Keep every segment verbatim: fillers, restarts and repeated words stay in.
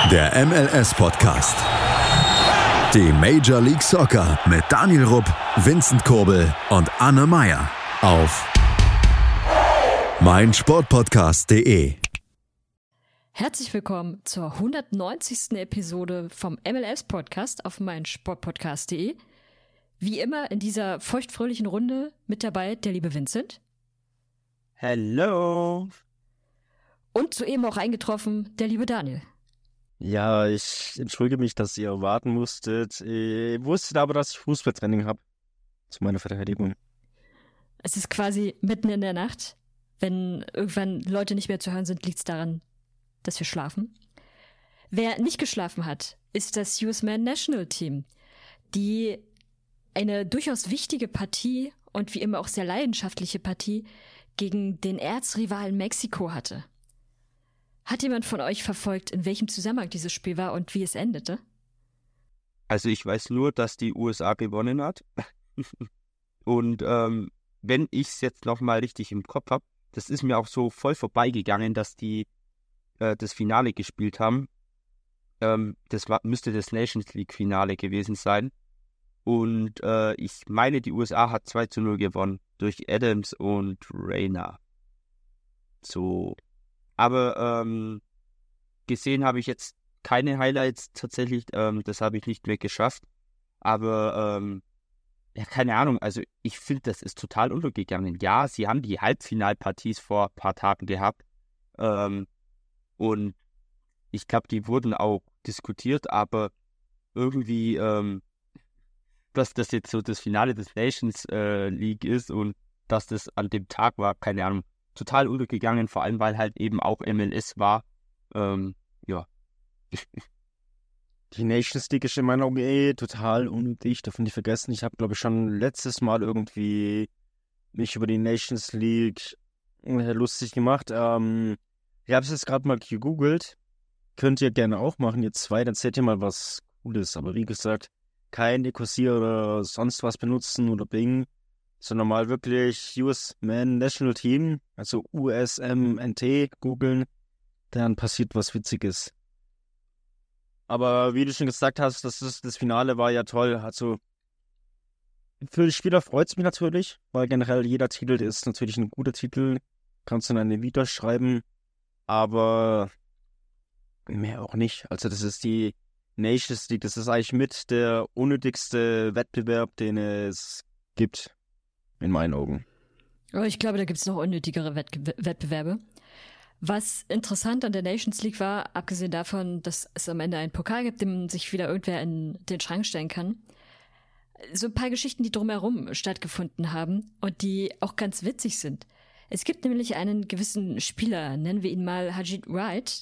Der M L S-Podcast. Die Major League Soccer mit Daniel Rupp, Vincent Kurbel und Anne Meyer auf meinsportpodcast punkt de. Herzlich willkommen zur hundertneunzigsten Episode vom M L S-Podcast auf meinsportpodcast punkt de. Wie immer in dieser feuchtfröhlichen Runde mit dabei der liebe Vincent. Hello. Und soeben auch eingetroffen der liebe Daniel. Ja, ich entschuldige mich, dass ihr warten musstet. Ich wusste aber, dass ich Fußballtraining habe. Zu meiner Verteidigung. Es ist quasi mitten in der Nacht. Wenn irgendwann Leute nicht mehr zu hören sind, liegt es daran, dass wir schlafen. Wer nicht geschlafen hat, ist das U S Men National Team, die eine durchaus wichtige Partie und wie immer auch sehr leidenschaftliche Partie gegen den Erzrivalen Mexiko hatte. Hat jemand von euch verfolgt, in welchem Zusammenhang dieses Spiel war und wie es endete? Also ich weiß nur, dass die U S A gewonnen hat. Und ähm, wenn ich es jetzt nochmal richtig im Kopf habe, das ist mir auch so voll vorbeigegangen, dass die äh, das Finale gespielt haben. Ähm, das war, müsste das Nations League Finale gewesen sein. Und äh, ich meine, die U S A hat zwei zu null gewonnen durch Adams und Reyna. So. Aber ähm, gesehen habe ich jetzt keine Highlights tatsächlich. Ähm, das habe ich nicht mehr geschafft. Aber ähm, ja, keine Ahnung. Also ich finde, das ist total untergegangen. Ja, sie haben die Halbfinalparties vor ein paar Tagen gehabt. Ähm, und ich glaube, die wurden auch diskutiert. Aber irgendwie, ähm, dass das jetzt so das Finale des Nations äh, League ist und dass das an dem Tag war, keine Ahnung. Total untergegangen, vor allem, weil halt eben auch M L S war. Ähm, ja. Die Nations League ist in meinen Augen eh total unnötig, darf man nicht vergessen. Ich habe, glaube ich, schon letztes Mal irgendwie mich über die Nations League äh, lustig gemacht. Ähm, ich habe es jetzt gerade mal gegoogelt. Könnt ihr gerne auch machen, ihr zwei, dann seht ihr mal was Cooles. Aber wie gesagt, kein Ecosia oder sonst was benutzen oder Bing, sondern mal wirklich U S Men National Team, also U S M N T, googeln, dann passiert was Witziges. Aber wie du schon gesagt hast, das, ist, das Finale war ja toll. Also für die Spieler freut es mich natürlich, weil generell jeder Titel ist natürlich ein guter Titel, kannst du in eine Vita schreiben, aber mehr auch nicht. Also das ist die Nations League, das ist eigentlich mit der unnötigste Wettbewerb, den es gibt. In meinen Augen. Oh, ich glaube, da gibt es noch unnötigere Wettge- Wettbewerbe. Was interessant an der Nations League war, abgesehen davon, dass es am Ende einen Pokal gibt, den sich wieder irgendwer in den Schrank stellen kann, so ein paar Geschichten, die drumherum stattgefunden haben und die auch ganz witzig sind. Es gibt nämlich einen gewissen Spieler, nennen wir ihn mal Hajid Wright,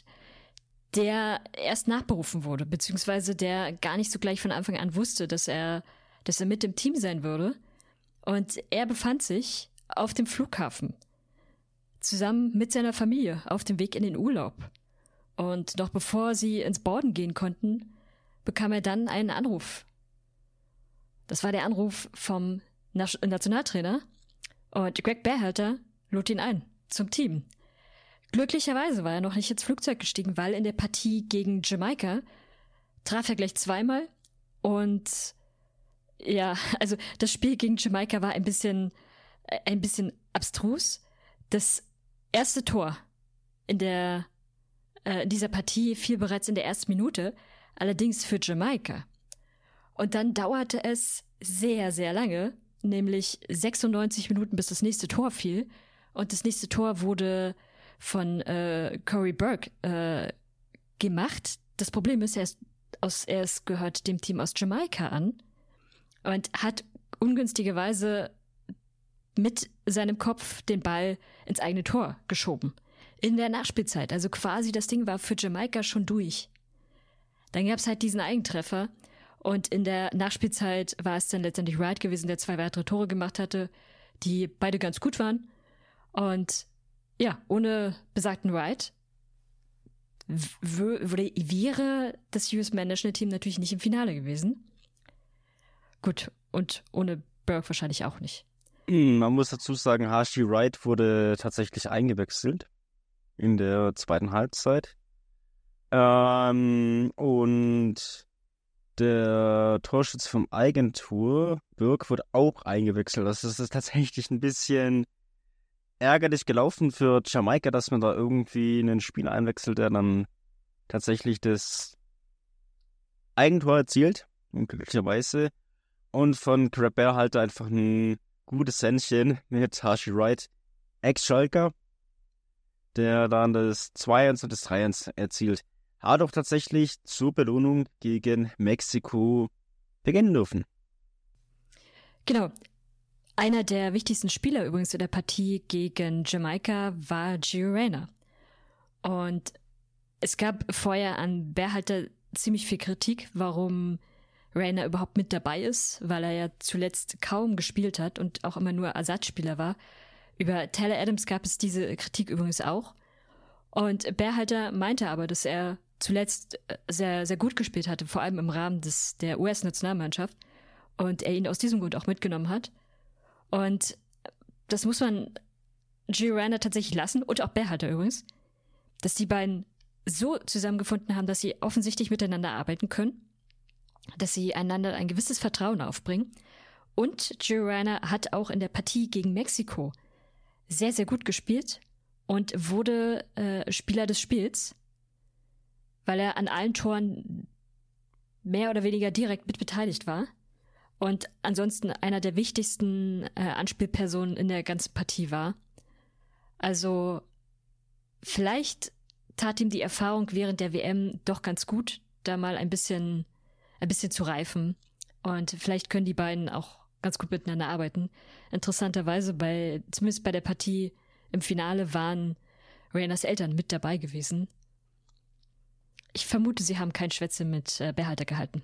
der erst nachberufen wurde, beziehungsweise der gar nicht so gleich von Anfang an wusste, dass er, dass er mit dem Team sein würde. Und er befand sich auf dem Flughafen, zusammen mit seiner Familie, auf dem Weg in den Urlaub. Und noch bevor sie ins Boarden gehen konnten, bekam er dann einen Anruf. Das war der Anruf vom Nas- Nationaltrainer und Greg Berhalter lud ihn ein zum Team. Glücklicherweise war er noch nicht ins Flugzeug gestiegen, weil in der Partie gegen Jamaika traf er gleich zweimal und ja, also das Spiel gegen Jamaika war ein bisschen, äh, ein bisschen abstrus. Das erste Tor in der äh, in dieser Partie fiel bereits in der ersten Minute, allerdings für Jamaika. Und dann dauerte es sehr, sehr lange, nämlich sechsundneunzig Minuten, bis das nächste Tor fiel. Und das nächste Tor wurde von äh, Corey Burke äh, gemacht. Das Problem ist, er, ist aus, er ist, gehört dem Team aus Jamaika an. Und hat ungünstigerweise mit seinem Kopf den Ball ins eigene Tor geschoben. In der Nachspielzeit. Also quasi das Ding war für Jamaika schon durch. Dann gab es halt diesen Eigentreffer. Und in der Nachspielzeit war es dann letztendlich Wright gewesen, der zwei weitere Tore gemacht hatte, die beide ganz gut waren. Und ja, ohne besagten Wright w- w- wäre das U S Men National Team natürlich nicht im Finale gewesen. Gut, und ohne Burke wahrscheinlich auch nicht. Man muss dazu sagen, Haji Wright wurde tatsächlich eingewechselt in der zweiten Halbzeit. Ähm, und der Torschütze vom Eigentor, Birk, wird auch eingewechselt. Das ist, das ist tatsächlich ein bisschen ärgerlich gelaufen für Jamaika, dass man da irgendwie einen Spieler einwechselt, der dann tatsächlich das Eigentor erzielt, glücklicherweise. Und von Crabbe halt einfach ein gutes Händchen mit Hashi Wright, Ex-Schalker, der dann das zwei eins und das drei eins erzielt. Hat auch tatsächlich zur Belohnung gegen Mexiko beginnen dürfen. Genau. Einer der wichtigsten Spieler übrigens in der Partie gegen Jamaika war Gio Reyna. Und es gab vorher an Berhalter ziemlich viel Kritik, warum Reyna überhaupt mit dabei ist, weil er ja zuletzt kaum gespielt hat und auch immer nur Ersatzspieler war. Über Tyler Adams gab es diese Kritik übrigens auch. Und Berhalter meinte aber, dass er zuletzt sehr, sehr gut gespielt hatte, vor allem im Rahmen des, der U S-Nationalmannschaft. Und er ihn aus diesem Grund auch mitgenommen hat. Und das muss man Gio Reyna tatsächlich lassen, und auch Berhalter übrigens, dass die beiden so zusammengefunden haben, dass sie offensichtlich miteinander arbeiten können, dass sie einander ein gewisses Vertrauen aufbringen. Und Gio Reyna hat auch in der Partie gegen Mexiko sehr, sehr gut gespielt und wurde äh, Spieler des Spiels, weil er an allen Toren mehr oder weniger direkt mit beteiligt war und ansonsten einer der wichtigsten äh, Anspielpersonen in der ganzen Partie war. Also vielleicht tat ihm die Erfahrung während der W M doch ganz gut, da mal ein bisschen, ein bisschen zu reifen. Und vielleicht können die beiden auch ganz gut miteinander arbeiten. Interessanterweise, bei, zumindest bei der Partie im Finale, waren Reynas Eltern mit dabei gewesen. Ich vermute, sie haben kein Schwätze mit äh, Berhalter gehalten.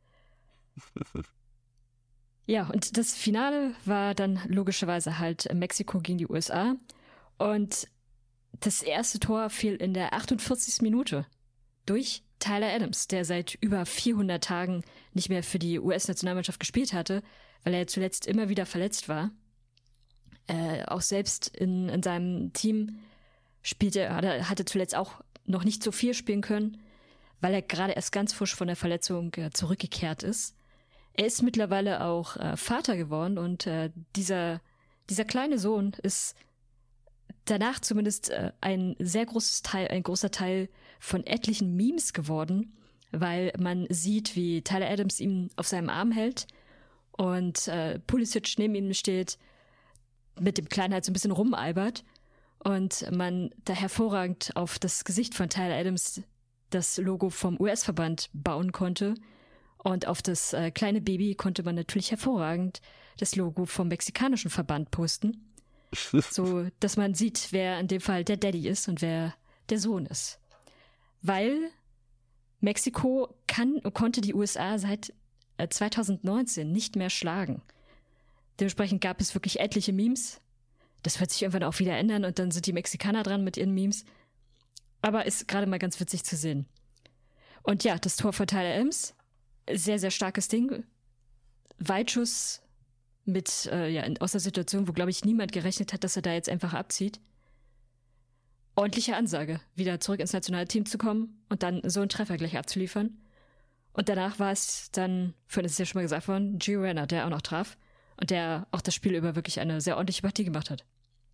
Ja, und das Finale war dann logischerweise halt Mexiko gegen die U S A. Und das erste Tor fiel in der achtundvierzigsten Minute durch Tyler Adams, der seit über vierhundert Tagen nicht mehr für die U S-Nationalmannschaft gespielt hatte, weil er zuletzt immer wieder verletzt war. Äh, auch selbst in, in seinem Team spielte, hatte, hatte zuletzt auch noch nicht so viel spielen können, weil er gerade erst ganz frisch von der Verletzung äh, zurückgekehrt ist. Er ist mittlerweile auch äh, Vater geworden und äh, dieser, dieser kleine Sohn ist danach zumindest äh, ein sehr großes Teil, ein großer Teil von etlichen Memes geworden, weil man sieht, wie Tyler Adams ihn auf seinem Arm hält und äh, Pulisic neben ihm steht, mit dem Kleinen halt so ein bisschen rumalbert und man da hervorragend auf das Gesicht von Tyler Adams das Logo vom U S-Verband bauen konnte. Und auf das äh, kleine Baby konnte man natürlich hervorragend das Logo vom mexikanischen Verband posten. So, dass man sieht, wer in dem Fall der Daddy ist und wer der Sohn ist. Weil Mexiko kann, konnte die U S A seit äh, zweitausendneunzehn nicht mehr schlagen. Dementsprechend gab es wirklich etliche Memes. Das wird sich irgendwann auch wieder ändern und dann sind die Mexikaner dran mit ihren Memes. Aber ist gerade mal ganz witzig zu sehen. Und ja, das Tor von Tyler Adams, sehr, sehr starkes Ding. Weitschuss mit, äh, ja, aus der Situation, wo, glaube ich, niemand gerechnet hat, dass er da jetzt einfach abzieht. Ordentliche Ansage, wieder zurück ins Nationalteam zu kommen und dann so einen Treffer gleich abzuliefern. Und danach war es dann, vorhin ist es ja schon mal gesagt worden, Gio Reyna, der auch noch traf und der auch das Spiel über wirklich eine sehr ordentliche Partie gemacht hat.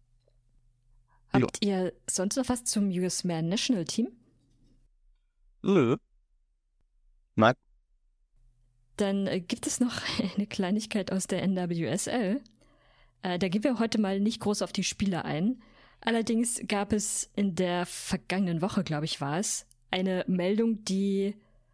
Habt ja. ihr sonst noch was zum U S Man National Team? Nö. Nein. Dann äh, gibt es noch eine Kleinigkeit aus der N W S L. Äh, da gehen wir heute mal nicht groß auf die Spieler ein. Allerdings gab es in der vergangenen Woche, glaube ich, war es, eine Meldung, die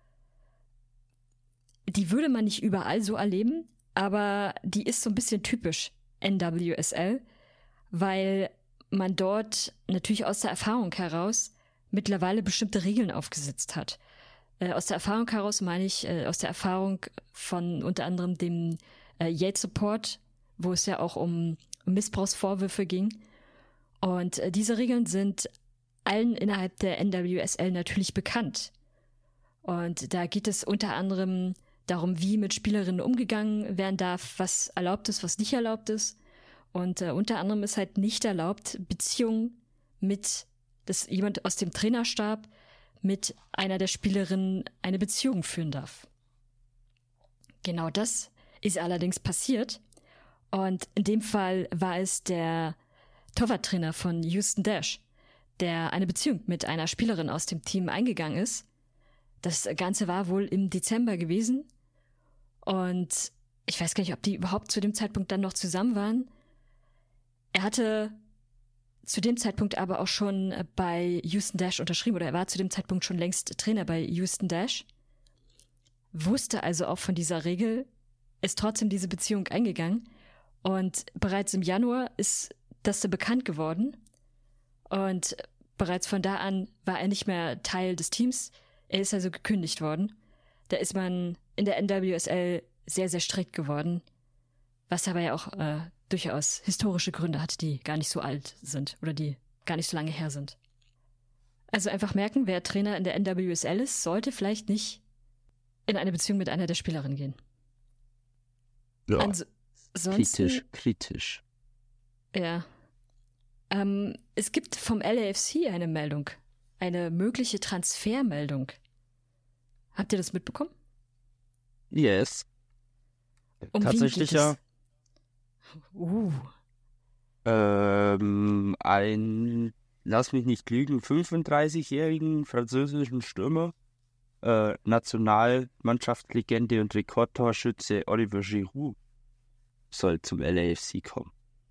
die würde man nicht überall so erleben, aber die ist so ein bisschen typisch N W S L, weil man dort natürlich aus der Erfahrung heraus mittlerweile bestimmte Regeln aufgesetzt hat. Äh, aus der Erfahrung heraus meine ich, äh, aus der Erfahrung von unter anderem dem äh, Yates Report, wo es ja auch um Missbrauchsvorwürfe ging. Und äh, diese Regeln sind allen innerhalb der N W S L natürlich bekannt. Und da geht es unter anderem darum, wie mit Spielerinnen umgegangen werden darf, was erlaubt ist, was nicht erlaubt ist. Und äh, unter anderem ist halt nicht erlaubt, Beziehungen mit, dass jemand aus dem Trainerstab mit einer der Spielerinnen eine Beziehung führen darf. Genau das ist allerdings passiert. Und in dem Fall war es der Torwarttrainer von Houston Dash, der eine Beziehung mit einer Spielerin aus dem Team eingegangen ist. Das Ganze war wohl im Dezember gewesen. Und ich weiß gar nicht, ob die überhaupt zu dem Zeitpunkt dann noch zusammen waren. Er hatte zu dem Zeitpunkt aber auch schon bei Houston Dash unterschrieben, oder er war zu dem Zeitpunkt schon längst Trainer bei Houston Dash, wusste also auch von dieser Regel, ist trotzdem diese Beziehung eingegangen und bereits im Januar ist das so bekannt geworden und bereits von da an war er nicht mehr Teil des Teams, er ist also gekündigt worden. Da ist man in der N W S L sehr, sehr strikt geworden, was aber ja auch äh, durchaus historische Gründe hat, die gar nicht so alt sind oder die gar nicht so lange her sind. Also einfach merken, wer Trainer in der N W S L ist, sollte vielleicht nicht in eine Beziehung mit einer der Spielerinnen gehen. Ja, Ans- kritisch, kritisch. Ja. Ähm, es gibt vom L A F C eine Meldung, eine mögliche Transfermeldung. Habt ihr das mitbekommen? Yes. Um Tatsächlich wen geht ja. es? Uh. Ähm, ein, lass mich nicht lügen, fünfunddreißigjährigen französischen Stürmer, äh, Nationalmannschaftslegende und Rekordtorschütze Oliver Giroud soll zum L A F C kommen.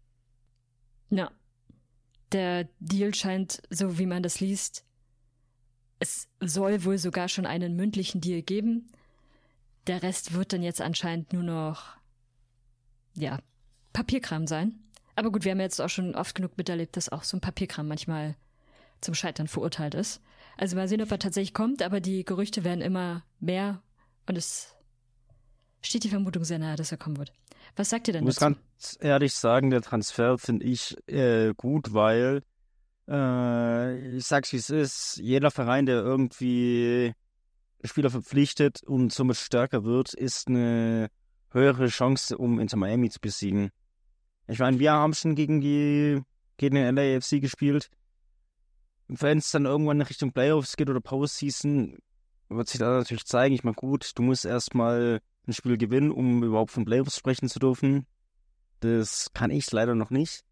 Ja. Der Deal scheint, so wie man das liest, es soll wohl sogar schon einen mündlichen Deal geben. Der Rest wird dann jetzt anscheinend nur noch, ja, Papierkram sein. Aber gut, wir haben jetzt auch schon oft genug miterlebt, dass auch so ein Papierkram manchmal zum Scheitern verurteilt ist. Also mal sehen, ob er tatsächlich kommt, aber die Gerüchte werden immer mehr und es steht die Vermutung sehr nahe, dass er kommen wird. Was sagt ihr denn Ich muss dazu? ganz ehrlich sagen, der Transfer finde ich äh, gut, weil äh, ich sag's wie es ist, jeder Verein, der irgendwie Spieler verpflichtet und somit stärker wird, ist eine höhere Chance, um Inter Miami zu besiegen. Ich meine, wir haben schon gegen die gegen den L A F C gespielt. Wenn es dann irgendwann in Richtung Playoffs geht oder Postseason, wird sich da natürlich zeigen. Ich meine, gut, du musst erstmal ein Spiel gewinnen, um überhaupt von Playoffs sprechen zu dürfen. Das kann ich leider noch nicht.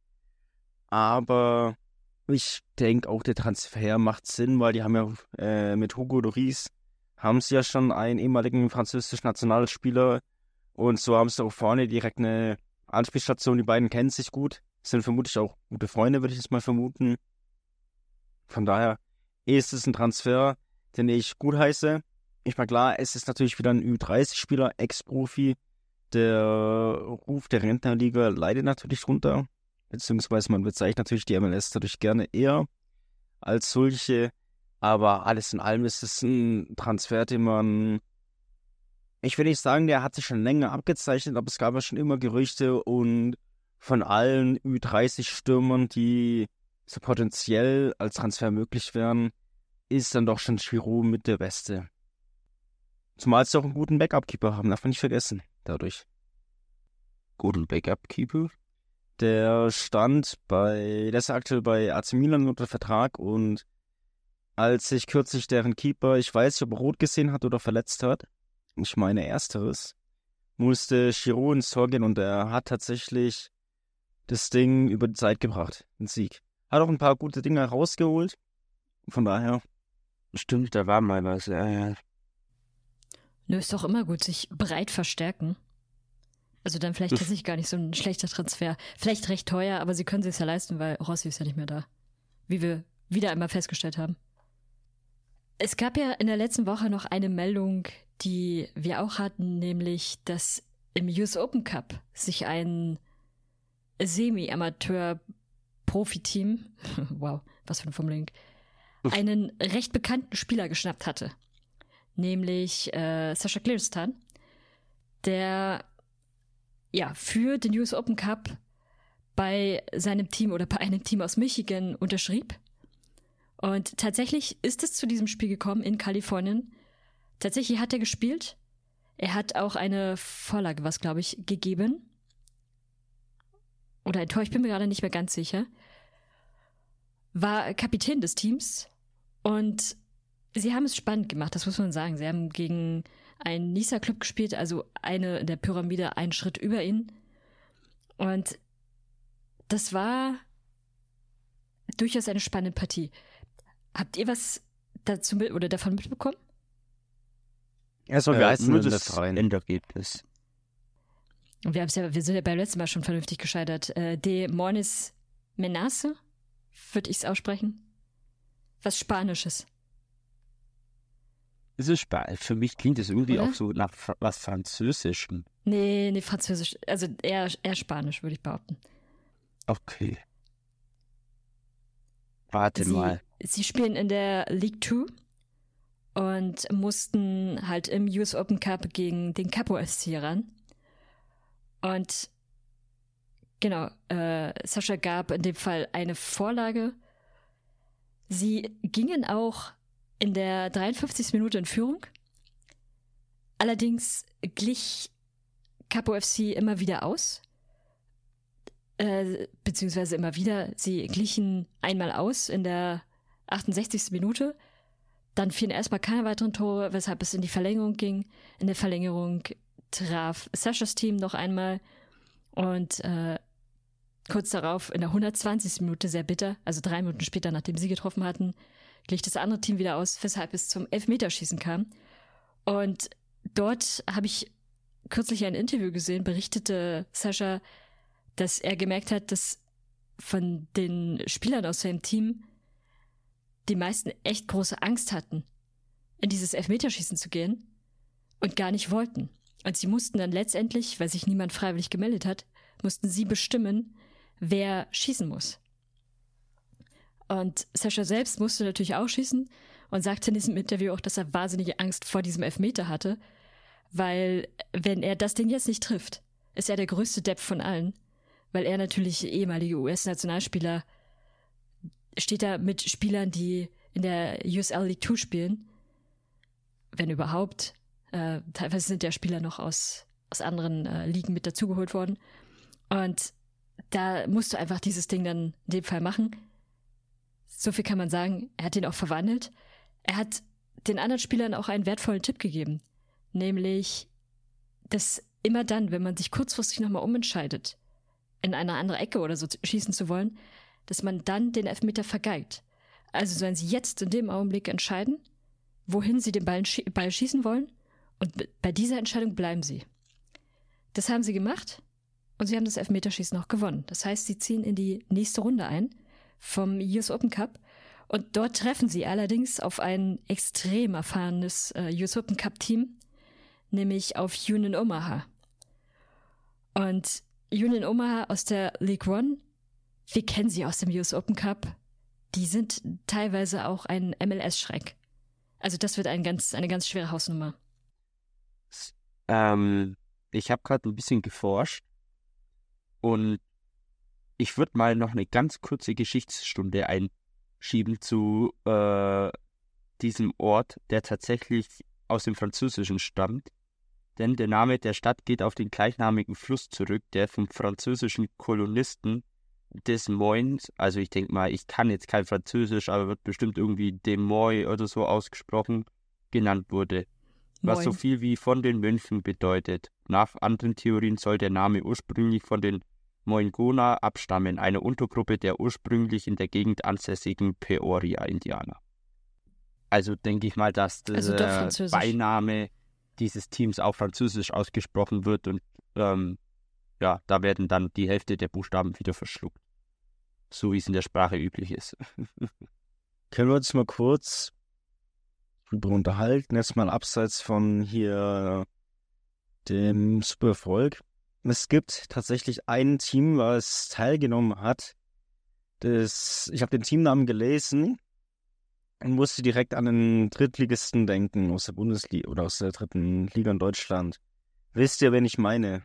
Aber ich denke auch, der Transfer macht Sinn, weil die haben ja äh, mit Hugo Lloris haben sie ja schon einen ehemaligen französischen Nationalspieler und so haben sie auch vorne direkt eine Anspielstation. Die beiden kennen sich gut, sind vermutlich auch gute Freunde, würde ich jetzt mal vermuten. Von daher ist es ein Transfer, den ich gut heiße. Ich meine, klar, es ist natürlich wieder ein Ü dreißig Spieler, Ex-Profi. Der Ruf der Rentnerliga leidet natürlich drunter, beziehungsweise man bezeichnet natürlich die M L S dadurch gerne eher als solche. Aber alles in allem ist es ein Transfer, den man, ich will nicht sagen, der hat sich schon länger abgezeichnet, aber es gab ja schon immer Gerüchte und von allen Ü dreißig Stürmern, die so potenziell als Transfer möglich wären, ist dann doch schon Giroud mit der Beste. Zumal sie auch einen guten Backup-Keeper haben, darf man nicht vergessen, dadurch. Guten Backup-Keeper? Der stand bei, der ist aktuell bei A C Milan unter Vertrag und als sich kürzlich deren Keeper, ich weiß nicht, ob er rot gesehen hat oder verletzt hat, ich meine ersteres, musste Giroud ins Tor gehen und er hat tatsächlich das Ding über die Zeit gebracht, den Sieg. Hat auch ein paar gute Dinge rausgeholt, von daher. Stimmt, da war mal was, ja, ja. Nö, ist doch immer gut, sich breit verstärken. Also dann vielleicht tatsächlich gar nicht so ein schlechter Transfer. Vielleicht recht teuer, aber sie können es ja leisten, weil Rossi ist ja nicht mehr da. Wie wir wieder einmal festgestellt haben. Es gab ja in der letzten Woche noch eine Meldung, die wir auch hatten, nämlich, dass im U S Open Cup sich ein Semi-Amateur-Profi-Team, wow, was für ein Formulierung, einen recht bekannten Spieler geschnappt hatte. Nämlich äh, Sascha Clearstan, der ja für den U S Open Cup bei seinem Team oder bei einem Team aus Michigan unterschrieb. Und tatsächlich ist es zu diesem Spiel gekommen in Kalifornien. Tatsächlich hat er gespielt. Er hat auch eine Vorlage, was glaube ich, gegeben. Oder ein Tor, ich bin mir gerade nicht mehr ganz sicher. War Kapitän des Teams und sie haben es spannend gemacht, das muss man sagen. Sie haben gegen einen Nisa-Club gespielt, also eine in der Pyramide, einen Schritt über ihnen. Und das war durchaus eine spannende Partie. Habt ihr was dazu mit oder davon mitbekommen? Ja, so wie Äh, heißt nur denn das das rein? Endergebnis. Und wir, haben's ja, wir sind ja beim letzten Mal schon vernünftig gescheitert. Äh, De Moines Menace, würde ich es aussprechen. Was Spanisches. Das ist spannend. Für mich klingt es irgendwie Oder? auch so nach Fra- was Französischem. Nee, nee, Französisch. Also eher, eher Spanisch, würde ich behaupten. Okay. Warte Sie, mal. sie spielen in der League zwei und mussten halt im U S Open Cup gegen den Capo F C ran. Und genau, äh, Sascha gab in dem Fall eine Vorlage. Sie gingen auch in der dreiundfünfzigsten Minute in Führung. Allerdings glich Capo F C immer wieder aus. Äh, beziehungsweise immer wieder. Sie glichen einmal aus in der achtundsechzigsten Minute. Dann fielen erstmal keine weiteren Tore, weshalb es in die Verlängerung ging. In der Verlängerung traf Saschas Team noch einmal. Und äh, kurz darauf, in der hundertzwanzigsten Minute, sehr bitter, also drei Minuten später, nachdem sie getroffen hatten, glich das andere Team wieder aus, weshalb es zum Elfmeterschießen kam. Und dort habe ich kürzlich ein Interview gesehen, berichtete Sascha, dass er gemerkt hat, dass von den Spielern aus seinem Team die meisten echt große Angst hatten, in dieses Elfmeterschießen zu gehen und gar nicht wollten. Und sie mussten dann letztendlich, weil sich niemand freiwillig gemeldet hat, mussten sie bestimmen, wer schießen muss. Und Sascha selbst musste natürlich auch schießen und sagte in diesem Interview auch, dass er wahnsinnige Angst vor diesem Elfmeter hatte, weil wenn er das Ding jetzt nicht trifft, ist er der größte Depp von allen, weil er natürlich ehemalige U S-Nationalspieler steht da mit Spielern, die in der U S L League zwei spielen, wenn überhaupt. Äh, teilweise sind ja Spieler noch aus, aus anderen äh, Ligen mit dazugeholt worden. Und da musst du einfach dieses Ding dann in dem Fall machen. So viel kann man sagen. Er hat ihn auch verwandelt. Er hat den anderen Spielern auch einen wertvollen Tipp gegeben. Nämlich, dass immer dann, wenn man sich kurzfristig nochmal umentscheidet, in eine andere Ecke oder so schießen zu wollen, dass man dann den Elfmeter vergeigt. Also sollen sie jetzt in dem Augenblick entscheiden, wohin sie den Ball, schie- Ball schießen wollen, und b- bei dieser Entscheidung bleiben sie. Das haben sie gemacht und sie haben das Elfmeterschießen auch gewonnen. Das heißt, sie ziehen in die nächste Runde ein vom U S Open Cup und dort treffen sie allerdings auf ein extrem erfahrenes äh, U S Open Cup Team, nämlich auf Union Omaha. Und Union Omaha aus der League One, wir kennen sie aus dem U S Open Cup, die sind teilweise auch ein M L S-Schreck. Also das wird ein ganz, eine ganz schwere Hausnummer. Ähm, ich habe gerade ein bisschen geforscht und ich würde mal noch eine ganz kurze Geschichtsstunde einschieben zu äh, diesem Ort, der tatsächlich aus dem Französischen stammt. Denn der Name der Stadt geht auf den gleichnamigen Fluss zurück, der vom französischen Kolonisten des Moines, also ich denke mal, ich kann jetzt kein Französisch, aber wird bestimmt irgendwie Des Moines oder so ausgesprochen, genannt wurde. Was so Moin. viel wie von den Mönchen bedeutet. Nach anderen Theorien soll der Name ursprünglich von den Moingona abstammen, einer Untergruppe der ursprünglich in der Gegend ansässigen Peoria-Indianer. Also denke ich mal, dass Also doch der Französisch. Beiname dieses Teams auch französisch ausgesprochen wird und ähm, ja, da werden dann die Hälfte der Buchstaben wieder verschluckt. So wie es in der Sprache üblich ist. Können wir uns mal kurz drüber unterhalten, jetzt mal abseits von hier dem Supererfolg. Es gibt tatsächlich ein Team, was teilgenommen hat. Das, ich habe den Teamnamen gelesen und musste direkt an den Drittligisten denken aus der Bundesliga oder aus der dritten Liga in Deutschland. Wisst ihr, wen ich meine?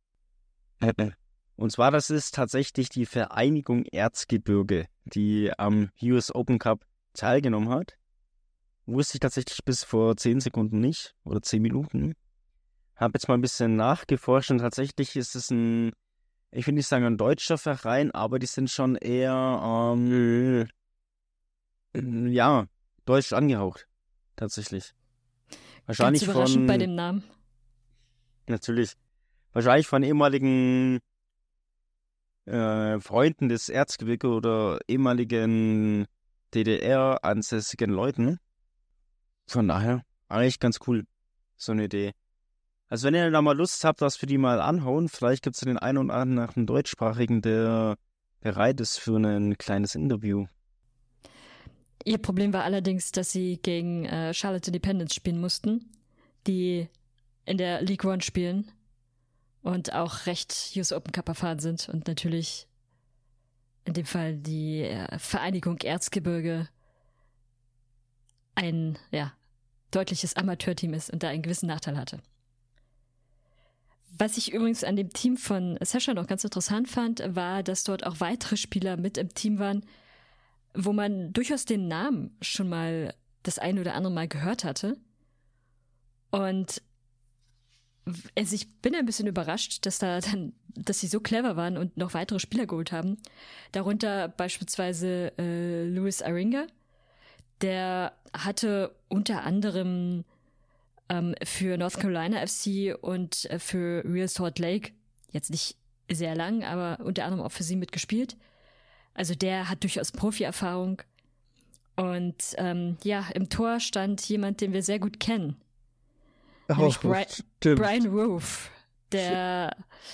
Und zwar, das ist tatsächlich die Vereinigung Erzgebirge, die am U S Open Cup teilgenommen hat. Wusste ich tatsächlich bis vor zehn Sekunden nicht oder zehn Minuten. Habe jetzt mal ein bisschen nachgeforscht und tatsächlich ist es ein, ich will nicht sagen ein deutscher Verein, aber die sind schon eher, ähm, ja, deutsch angehaucht. tatsächlich. Wahrscheinlich Ganz überraschend von, bei dem Namen. Natürlich. Wahrscheinlich von ehemaligen äh, Freunden des Erzgebirges oder ehemaligen D D R-ansässigen Leuten. Von daher, eigentlich ganz cool, so eine Idee. Also wenn ihr da mal Lust habt, was für die mal anhauen, vielleicht gibt es den einen oder anderen deutschsprachigen, der bereit ist für ein kleines Interview. Ihr Problem war allerdings, dass sie gegen äh, Charlotte Independence spielen mussten, die in der League One spielen und auch recht U S Open Cup erfahren sind und natürlich in dem Fall die äh, Vereinigung Erzgebirge ein ja, deutliches Amateurteam ist und da einen gewissen Nachteil hatte. Was ich übrigens an dem Team von Sascha noch ganz interessant fand, war, dass dort auch weitere Spieler mit im Team waren, wo man durchaus den Namen schon mal das eine oder andere Mal gehört hatte. Und also ich bin ein bisschen überrascht, dass da dann, dass sie so clever waren und noch weitere Spieler geholt haben. Darunter beispielsweise äh, Louis Aringa, der hatte unter anderem ähm, für North Carolina F C und äh, für Real Salt Lake, jetzt nicht sehr lang, aber unter anderem auch für sie mitgespielt. Also der hat durchaus Profi-Erfahrung. Und ähm, ja, im Tor stand jemand, den wir sehr gut kennen. Oh, Nämlich Bri- stimmt. Brian Roof, der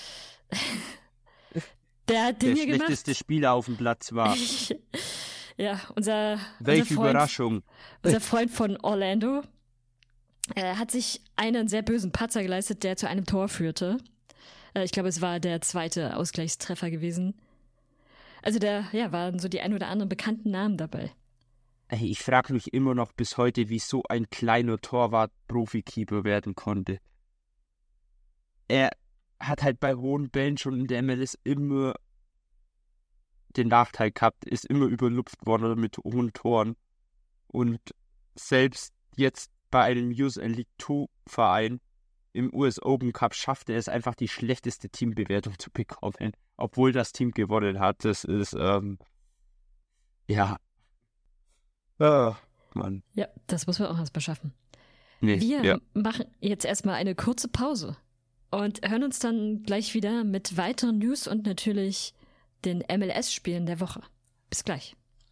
der hat den Der hier gemacht. schlechteste Spieler auf dem Platz war. Ja, unser, Welche unser Freund, Überraschung. unser Freund von Orlando äh, hat sich einen sehr bösen Patzer geleistet, der zu einem Tor führte. Äh, ich glaube, es war der zweite Ausgleichstreffer gewesen. Also da ja, waren so die ein oder anderen bekannten Namen dabei. Ey, ich frage mich immer noch bis heute, wie so ein kleiner Torwart Profi-Keeper werden konnte. Er hat halt bei hohen Bällen schon in der M L S immer den Nachteil gehabt, ist immer überlupft worden mit hohen Toren. Und selbst jetzt bei einem U S League zwei Verein im U S Open Cup schaffte er es einfach, die schlechteste Teambewertung zu bekommen, obwohl das Team gewonnen hat. Das ist, ähm, ja. Ah, Mann. Ja, das muss man auch erstmal schaffen. Nee, Wir ja. machen jetzt erstmal eine kurze Pause und hören uns dann gleich wieder mit weiteren News und natürlich den M L S-Spielen der Woche. Bis gleich.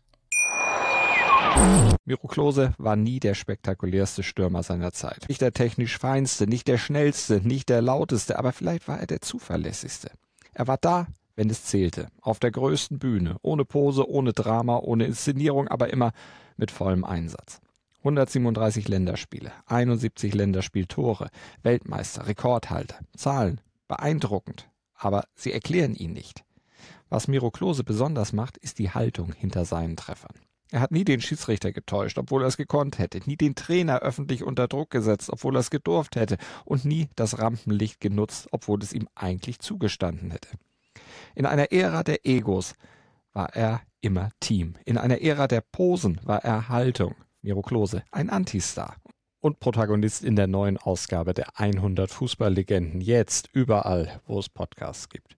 Miro Klose war nie der spektakulärste Stürmer seiner Zeit. Nicht der technisch feinste, nicht der schnellste, nicht der lauteste, aber vielleicht war er der zuverlässigste. Er war da, wenn es zählte, auf der größten Bühne, ohne Pose, ohne Drama, ohne Inszenierung, aber immer mit vollem Einsatz. hundertsiebenunddreißig Länderspiele, einundsiebzig Länderspieltore, Weltmeister, Rekordhalter, Zahlen, beeindruckend, aber sie erklären ihn nicht. Was Miro Klose besonders macht, ist die Haltung hinter seinen Treffern. Er hat nie den Schiedsrichter getäuscht, obwohl er es gekonnt hätte, nie den Trainer öffentlich unter Druck gesetzt, obwohl er es gedurft hätte und nie das Rampenlicht genutzt, obwohl es ihm eigentlich zugestanden hätte. In einer Ära der Egos war er immer Team. In einer Ära der Posen war er Haltung. Miro Klose, ein Antistar und Protagonist in der neuen Ausgabe der hundert Fußballlegenden. Jetzt überall, wo es Podcasts gibt.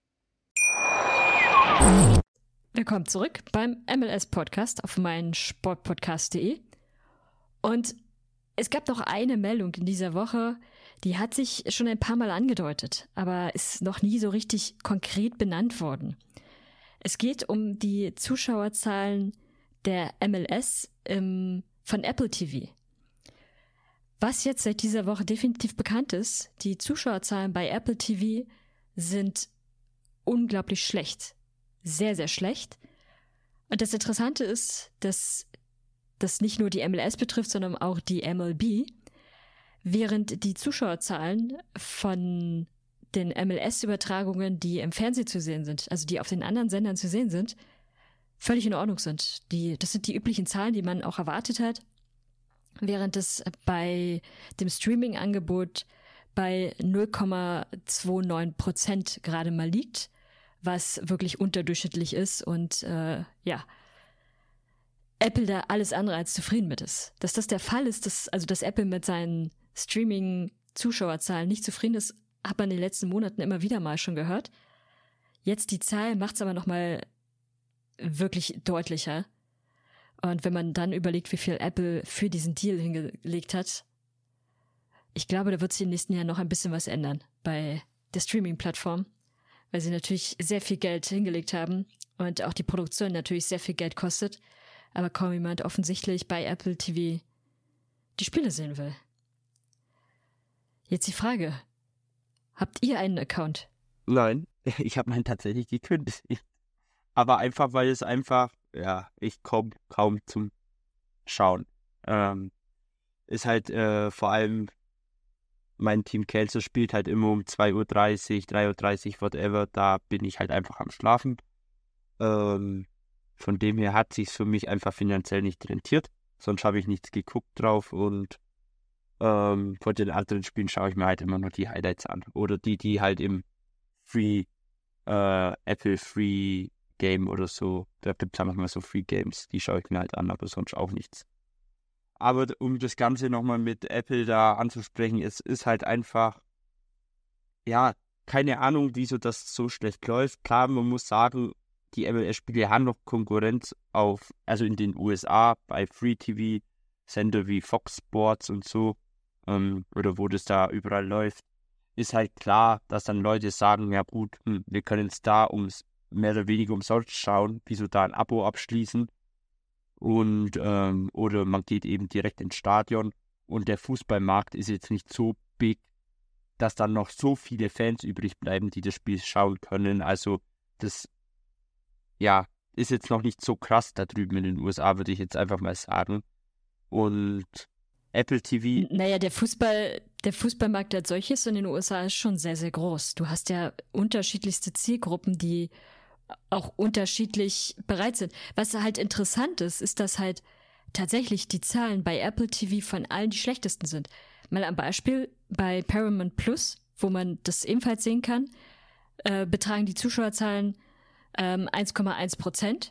Willkommen zurück beim M L S-Podcast auf meinsportpodcast punkt de. Und es gab noch eine Meldung in dieser Woche, die hat sich schon ein paar Mal angedeutet, aber ist noch nie so richtig konkret benannt worden. Es geht um die Zuschauerzahlen der M L S im, von Apple T V. Was jetzt seit dieser Woche definitiv bekannt ist, die Zuschauerzahlen bei Apple T V sind unglaublich schlecht. Sehr, sehr schlecht. Und das Interessante ist, dass das nicht nur die M L S betrifft, sondern auch die M L B, während die Zuschauerzahlen von den M L S-Übertragungen, die im Fernsehen zu sehen sind, also die auf den anderen Sendern zu sehen sind, völlig in Ordnung sind. Die, das sind die üblichen Zahlen, die man auch erwartet hat, während es bei dem Streaming-Angebot bei null Komma neunundzwanzig Prozent gerade mal liegt, was wirklich unterdurchschnittlich ist und äh, ja, Apple da alles andere als zufrieden mit ist. Dass das der Fall ist, dass, also dass Apple mit seinen Streaming-Zuschauerzahlen nicht zufrieden ist, hat man in den letzten Monaten immer wieder mal schon gehört. Jetzt die Zahl macht es aber nochmal wirklich deutlicher. Und wenn man dann überlegt, wie viel Apple für diesen Deal hingelegt hat, ich glaube, da wird sich im nächsten Jahr noch ein bisschen was ändern bei der Streaming-Plattform, weil sie natürlich sehr viel Geld hingelegt haben und auch die Produktion natürlich sehr viel Geld kostet, aber kaum jemand offensichtlich bei Apple T V die Spiele sehen will. Jetzt die Frage, habt ihr einen Account? Nein, ich habe meinen tatsächlich gekündigt. Aber einfach, weil es einfach, ja, ich komme kaum zum Schauen. Ähm, ist halt äh, vor allem, mein Team Kelso spielt halt immer um zwei Uhr dreißig, drei Uhr dreißig, whatever, da bin ich halt einfach am Schlafen. Ähm, von dem her hat sich's für mich einfach finanziell nicht rentiert, sonst habe ich nichts geguckt drauf und ähm, von den anderen Spielen schaue ich mir halt immer nur die Highlights an. Oder die, die halt im Free, äh, Apple Free Game oder so, da gibt es manchmal so Free Games, die schaue ich mir halt an, aber sonst auch nichts. Aber um das Ganze nochmal mit Apple da anzusprechen, es ist halt einfach, ja, keine Ahnung, wieso das so schlecht läuft. Klar, man muss sagen, die M L S-Spiele haben noch Konkurrenz auf, also in den U S A, bei Free-T V-Sender wie Fox Sports und so, ähm, oder wo das da überall läuft, ist halt klar, dass dann Leute sagen, ja gut, hm, wir können es da ums mehr oder weniger umsonst schauen, wieso da ein Abo abschließen und ähm, oder man geht eben direkt ins Stadion und der Fußballmarkt ist jetzt nicht so big, dass dann noch so viele Fans übrig bleiben, die das Spiel schauen können. Also das, ja, ist jetzt noch nicht so krass da drüben in den U S A, würde ich jetzt einfach mal sagen. Und Apple T V... Naja, der Fußball, der Fußballmarkt als solches in den U S A ist schon sehr, sehr groß. Du hast ja unterschiedlichste Zielgruppen, die auch unterschiedlich bereit sind. Was halt interessant ist, ist, dass halt tatsächlich die Zahlen bei Apple T V von allen die schlechtesten sind. Mal am Beispiel, bei Paramount Plus, wo man das ebenfalls sehen kann, äh, betragen die Zuschauerzahlen ähm, eins Komma eins Prozent.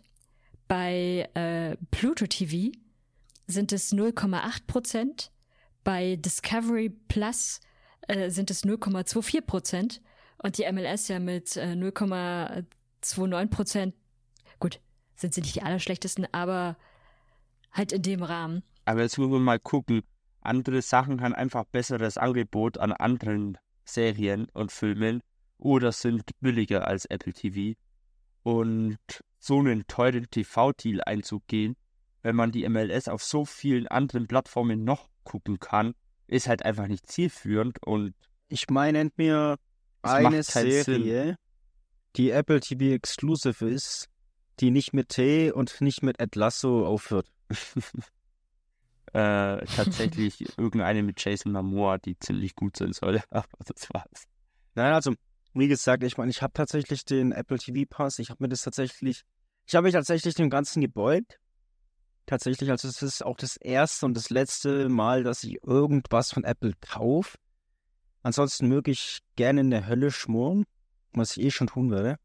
Bei äh, Pluto T V sind es null Komma acht Prozent. Bei Discovery Plus äh, sind es null Komma vierundzwanzig Prozent. Und die M L S ja mit äh, null Komma neunundzwanzig Prozent. Gut, sind sie nicht die allerschlechtesten, aber halt in dem Rahmen. Aber jetzt müssen wir mal gucken. Andere Sachen haben einfach besseres Angebot an anderen Serien und Filmen oder sind billiger als Apple T V. Und so einen teuren T V-Deal einzugehen, wenn man die M L S auf so vielen anderen Plattformen noch gucken kann, ist halt einfach nicht zielführend. Und ich meine, nennt mir eine Serie, die Apple T V Exclusive ist, die nicht mit T und nicht mit Ed Lasso aufhört. Äh, tatsächlich irgendeine mit Jason Momoa, die ziemlich gut sein soll, aber das war's. Nein, also, wie gesagt, ich meine, ich habe tatsächlich den Apple T V Pass, ich habe mir das tatsächlich, ich habe mich tatsächlich dem Ganzen gebeugt. Tatsächlich, also es ist auch das erste und das letzte Mal, dass ich irgendwas von Apple kaufe. Ansonsten möge ich gerne in der Hölle schmoren, was ich eh schon tun werde.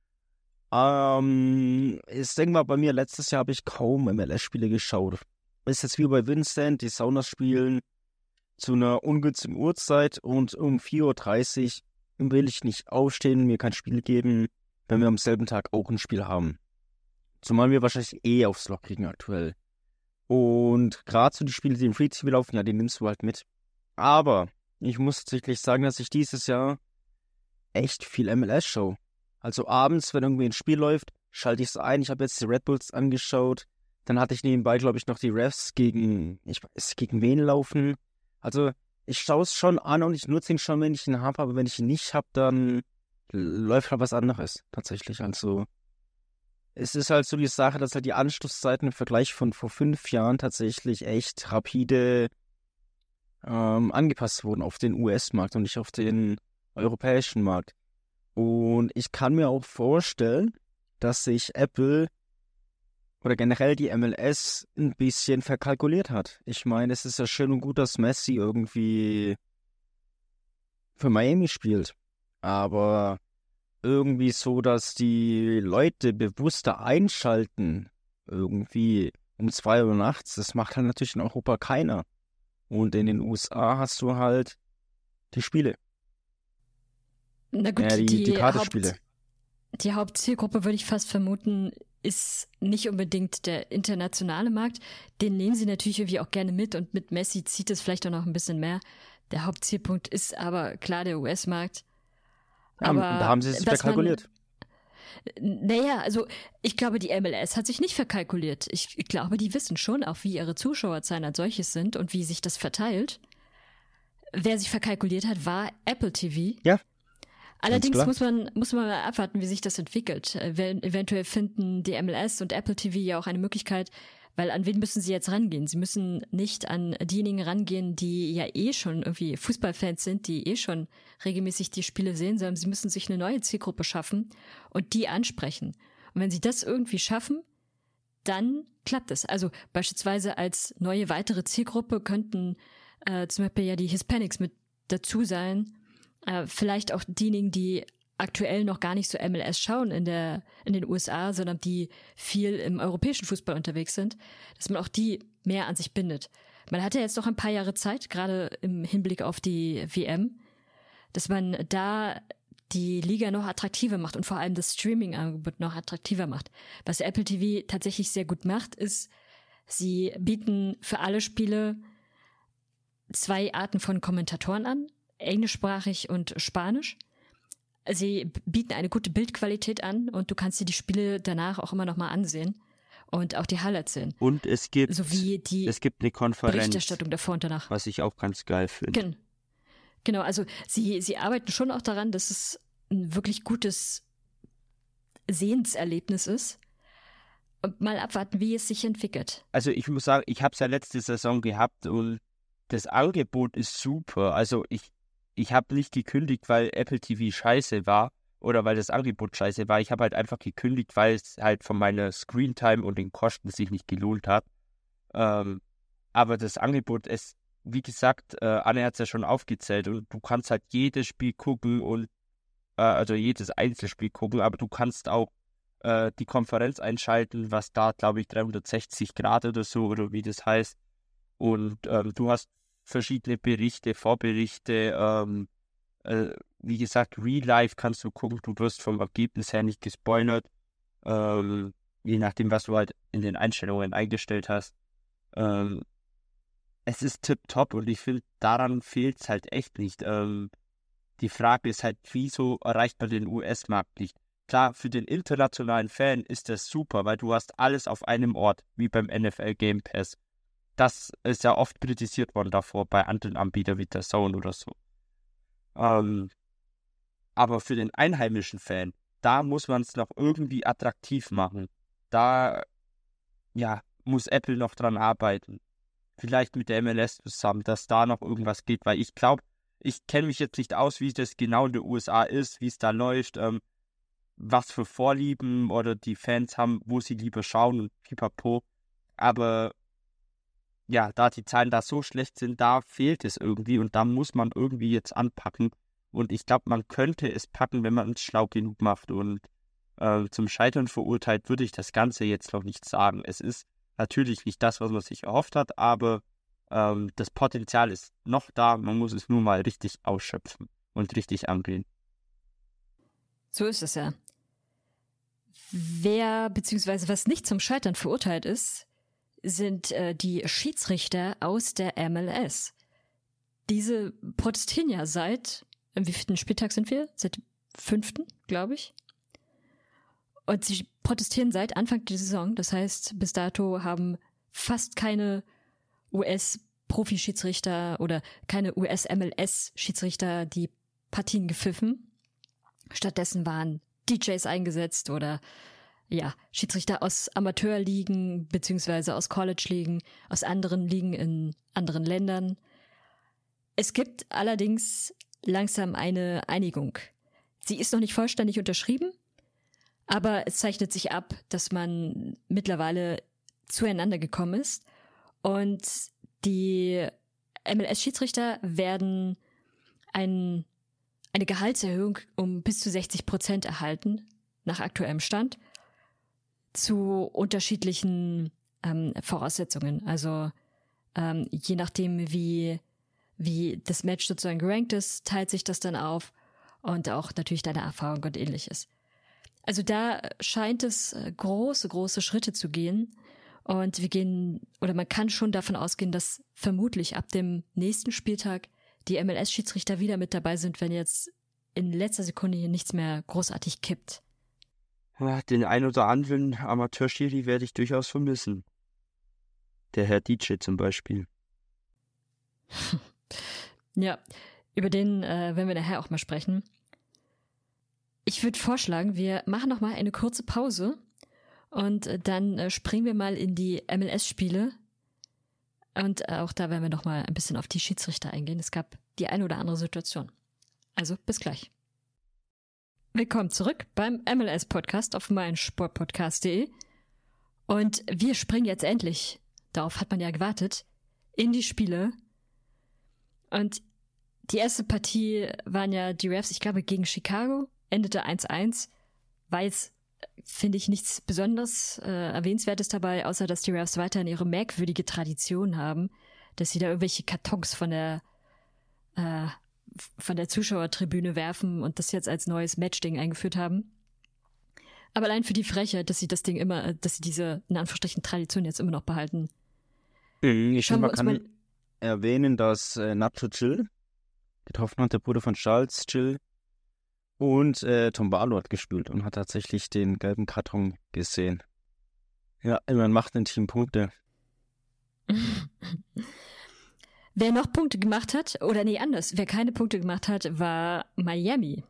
Ähm, ich denke mal, bei mir letztes Jahr habe ich kaum M L S-Spiele geschaut. Ist jetzt wie bei Vincent, die Saunas spielen zu einer ungünstigen Uhrzeit und um vier Uhr dreißig will ich nicht aufstehen, mir kein Spiel geben, wenn wir am selben Tag auch ein Spiel haben. Zumal wir wahrscheinlich eh aufs Loch kriegen aktuell. Und gerade so die Spiele, die im Free T V laufen, ja, die nimmst du halt mit. Aber ich muss tatsächlich sagen, dass ich dieses Jahr echt viel M L S schaue. Also abends, wenn irgendwie ein Spiel läuft, schalte ich es ein. Ich habe jetzt die Red Bulls angeschaut. Dann hatte ich nebenbei, glaube ich, noch die Refs gegen, ich weiß, gegen wen laufen. Also ich schaue es schon an und ich nutze ihn schon, wenn ich ihn habe. Aber wenn ich ihn nicht habe, dann läuft halt was anderes tatsächlich. Also es ist halt so die Sache, dass halt die Anschlusszeiten im Vergleich von vor fünf Jahren tatsächlich echt rapide ähm, angepasst wurden auf den U S-Markt und nicht auf den europäischen Markt. Und ich kann mir auch vorstellen, dass sich Apple oder generell die M L S ein bisschen verkalkuliert hat. Ich meine, es ist ja schön und gut, dass Messi irgendwie für Miami spielt. Aber irgendwie so, dass die Leute bewusster einschalten, irgendwie um zwei Uhr nachts, das macht halt natürlich in Europa keiner. Und in den U S A hast du halt die Spiele. Na gut, ja, die, die, die Kartenspiele. Haupt, die Hauptzielgruppe würde ich fast vermuten, ist nicht unbedingt der internationale Markt. Den nehmen sie natürlich irgendwie auch gerne mit und mit Messi zieht es vielleicht auch noch ein bisschen mehr. Der Hauptzielpunkt ist aber klar der U S-Markt. Aber ja, da haben sie es verkalkuliert. Naja, also ich glaube, die M L S hat sich nicht verkalkuliert. Ich, ich glaube, die wissen schon auch, wie ihre Zuschauerzahlen als solches sind und wie sich das verteilt. Wer sich verkalkuliert hat, war Apple T V. Ja. Allerdings muss man, muss man mal abwarten, wie sich das entwickelt. Eventuell finden die M L S und Apple T V ja auch eine Möglichkeit, weil an wen müssen sie jetzt rangehen? Sie müssen nicht an diejenigen rangehen, die ja eh schon irgendwie Fußballfans sind, die eh schon regelmäßig die Spiele sehen, sondern sie müssen sich eine neue Zielgruppe schaffen und die ansprechen. Und wenn sie das irgendwie schaffen, dann klappt es. Also beispielsweise als neue weitere Zielgruppe könnten äh, zum Beispiel ja die Hispanics mit dazu sein, äh, vielleicht auch diejenigen, die aktuell noch gar nicht so M L S schauen in der in den U S A, sondern die viel im europäischen Fußball unterwegs sind, dass man auch die mehr an sich bindet. Man hat ja jetzt noch ein paar Jahre Zeit, gerade im Hinblick auf die W M, dass man da die Liga noch attraktiver macht und vor allem das Streaming-Angebot noch attraktiver macht. Was Apple T V tatsächlich sehr gut macht, ist, sie bieten für alle Spiele zwei Arten von Kommentatoren an, englischsprachig und Spanisch. Sie bieten eine gute Bildqualität an und du kannst dir die Spiele danach auch immer noch mal ansehen und auch die Highlights sehen. Und es gibt, sowie die es gibt eine Konferenz, Berichterstattung davor und danach. Was ich auch ganz geil finde. Gen- Genau, also sie, sie arbeiten schon auch daran, dass es ein wirklich gutes Sehenserlebnis ist. Und mal abwarten, wie es sich entwickelt. Also ich muss sagen, ich habe es ja letzte Saison gehabt und das Angebot ist super. Also ich Ich habe nicht gekündigt, weil Apple T V scheiße war oder weil das Angebot scheiße war. Ich habe halt einfach gekündigt, weil es halt von meiner Screentime und den Kosten sich nicht gelohnt hat. Ähm, aber das Angebot ist, wie gesagt, äh, Anne hat es ja schon aufgezählt und du kannst halt jedes Spiel gucken und äh, also jedes Einzelspiel gucken, aber du kannst auch äh, die Konferenz einschalten, was da, glaube ich, dreihundertsechzig Grad oder so oder wie das heißt. Und ähm, du hast verschiedene Berichte, Vorberichte, ähm, äh, wie gesagt, Real Life kannst du gucken, du wirst vom Ergebnis her nicht gespoilert, ähm, je nachdem, was du halt in den Einstellungen eingestellt hast. Ähm, es ist tipptopp und ich finde, daran fehlt es halt echt nicht. Ähm, die Frage ist halt, wieso erreicht man den U S-Markt nicht? Klar, für den internationalen Fan ist das super, weil du hast alles auf einem Ort, wie beim N F L Game Pass. Das ist ja oft kritisiert worden davor bei anderen Anbietern wie der Zone oder so. Ähm, aber für den einheimischen Fan, da muss man es noch irgendwie attraktiv machen. Da ja, muss Apple noch dran arbeiten. Vielleicht mit der M L S zusammen, dass da noch irgendwas geht, weil ich glaube, ich kenne mich jetzt nicht aus, wie das genau in den U S A ist, wie es da läuft, ähm, was für Vorlieben oder die Fans haben, wo sie lieber schauen und pipapo. Aber ja, da die Zahlen da so schlecht sind, da fehlt es irgendwie und da muss man irgendwie jetzt anpacken. Und ich glaube, man könnte es packen, wenn man es schlau genug macht. Und äh, zum Scheitern verurteilt würde ich das Ganze jetzt noch nicht sagen. Es ist natürlich nicht das, was man sich erhofft hat, aber ähm, das Potenzial ist noch da. Man muss es nur mal richtig ausschöpfen und richtig angehen. So ist es ja. Wer, beziehungsweise was nicht zum Scheitern verurteilt ist, sind äh, die Schiedsrichter aus der M L S. Diese protestieren ja seit, äh, wie vierten Spieltag sind wir? Seit fünften, glaube ich. Und sie protestieren seit Anfang der Saison. Das heißt, bis dato haben fast keine U S-Profi-Schiedsrichter oder keine U S-M L S-Schiedsrichter die Partien gepfiffen. Stattdessen waren D Js eingesetzt oder ja, Schiedsrichter aus Amateurligen beziehungsweise aus College-Ligen, aus anderen Ligen in anderen Ländern. Es gibt allerdings langsam eine Einigung. Sie ist noch nicht vollständig unterschrieben, aber es zeichnet sich ab, dass man mittlerweile zueinander gekommen ist und die M L S-Schiedsrichter werden ein, eine Gehaltserhöhung um bis zu sechzig Prozent erhalten, nach aktuellem Stand, zu unterschiedlichen ähm, Voraussetzungen. Also ähm, je nachdem, wie, wie das Match sozusagen gerankt ist, teilt sich das dann auf und auch natürlich deine Erfahrung und ähnliches. Also da scheint es große, große Schritte zu gehen. Und wir gehen, oder man kann schon davon ausgehen, dass vermutlich ab dem nächsten Spieltag die M L S-Schiedsrichter wieder mit dabei sind, wenn jetzt in letzter Sekunde hier nichts mehr großartig kippt. Ja, den ein oder anderen Amateurschiri werde ich durchaus vermissen. Der Herr D J zum Beispiel. Ja, über den äh, werden wir nachher auch mal sprechen. Ich würde vorschlagen, wir machen noch mal eine kurze Pause und äh, dann äh, springen wir mal in die M L S-Spiele. Und äh, auch da werden wir noch mal ein bisschen auf die Schiedsrichter eingehen. Es gab die eine oder andere Situation. Also bis gleich. Willkommen zurück beim M L S-Podcast auf meinsportpodcast punkt de. Und wir springen jetzt endlich, darauf hat man ja gewartet, in die Spiele. Und die erste Partie waren ja die Refs, ich glaube, gegen Chicago, endete eins eins. War jetzt, finde ich, nichts besonders äh, Erwähnenswertes dabei, außer dass die Refs weiterhin ihre merkwürdige Tradition haben, dass sie da irgendwelche Kartons von der äh, von der Zuschauertribüne werfen und das jetzt als neues Matchding eingeführt haben. Aber allein für die Frechheit, dass sie das Ding immer, dass sie diese, in Anführungsstrichen, Tradition jetzt immer noch behalten. Ich Schauen finde, wir man uns kann mal- erwähnen, dass äh, Nacho Gil getroffen hat, der Bruder von Charles Gil. Und äh, Tom Barlow hat gespielt und hat tatsächlich den gelben Karton gesehen. Ja, man macht ein Team Punkte. Wer noch Punkte gemacht hat, oder nee, anders, wer keine Punkte gemacht hat, war Miami,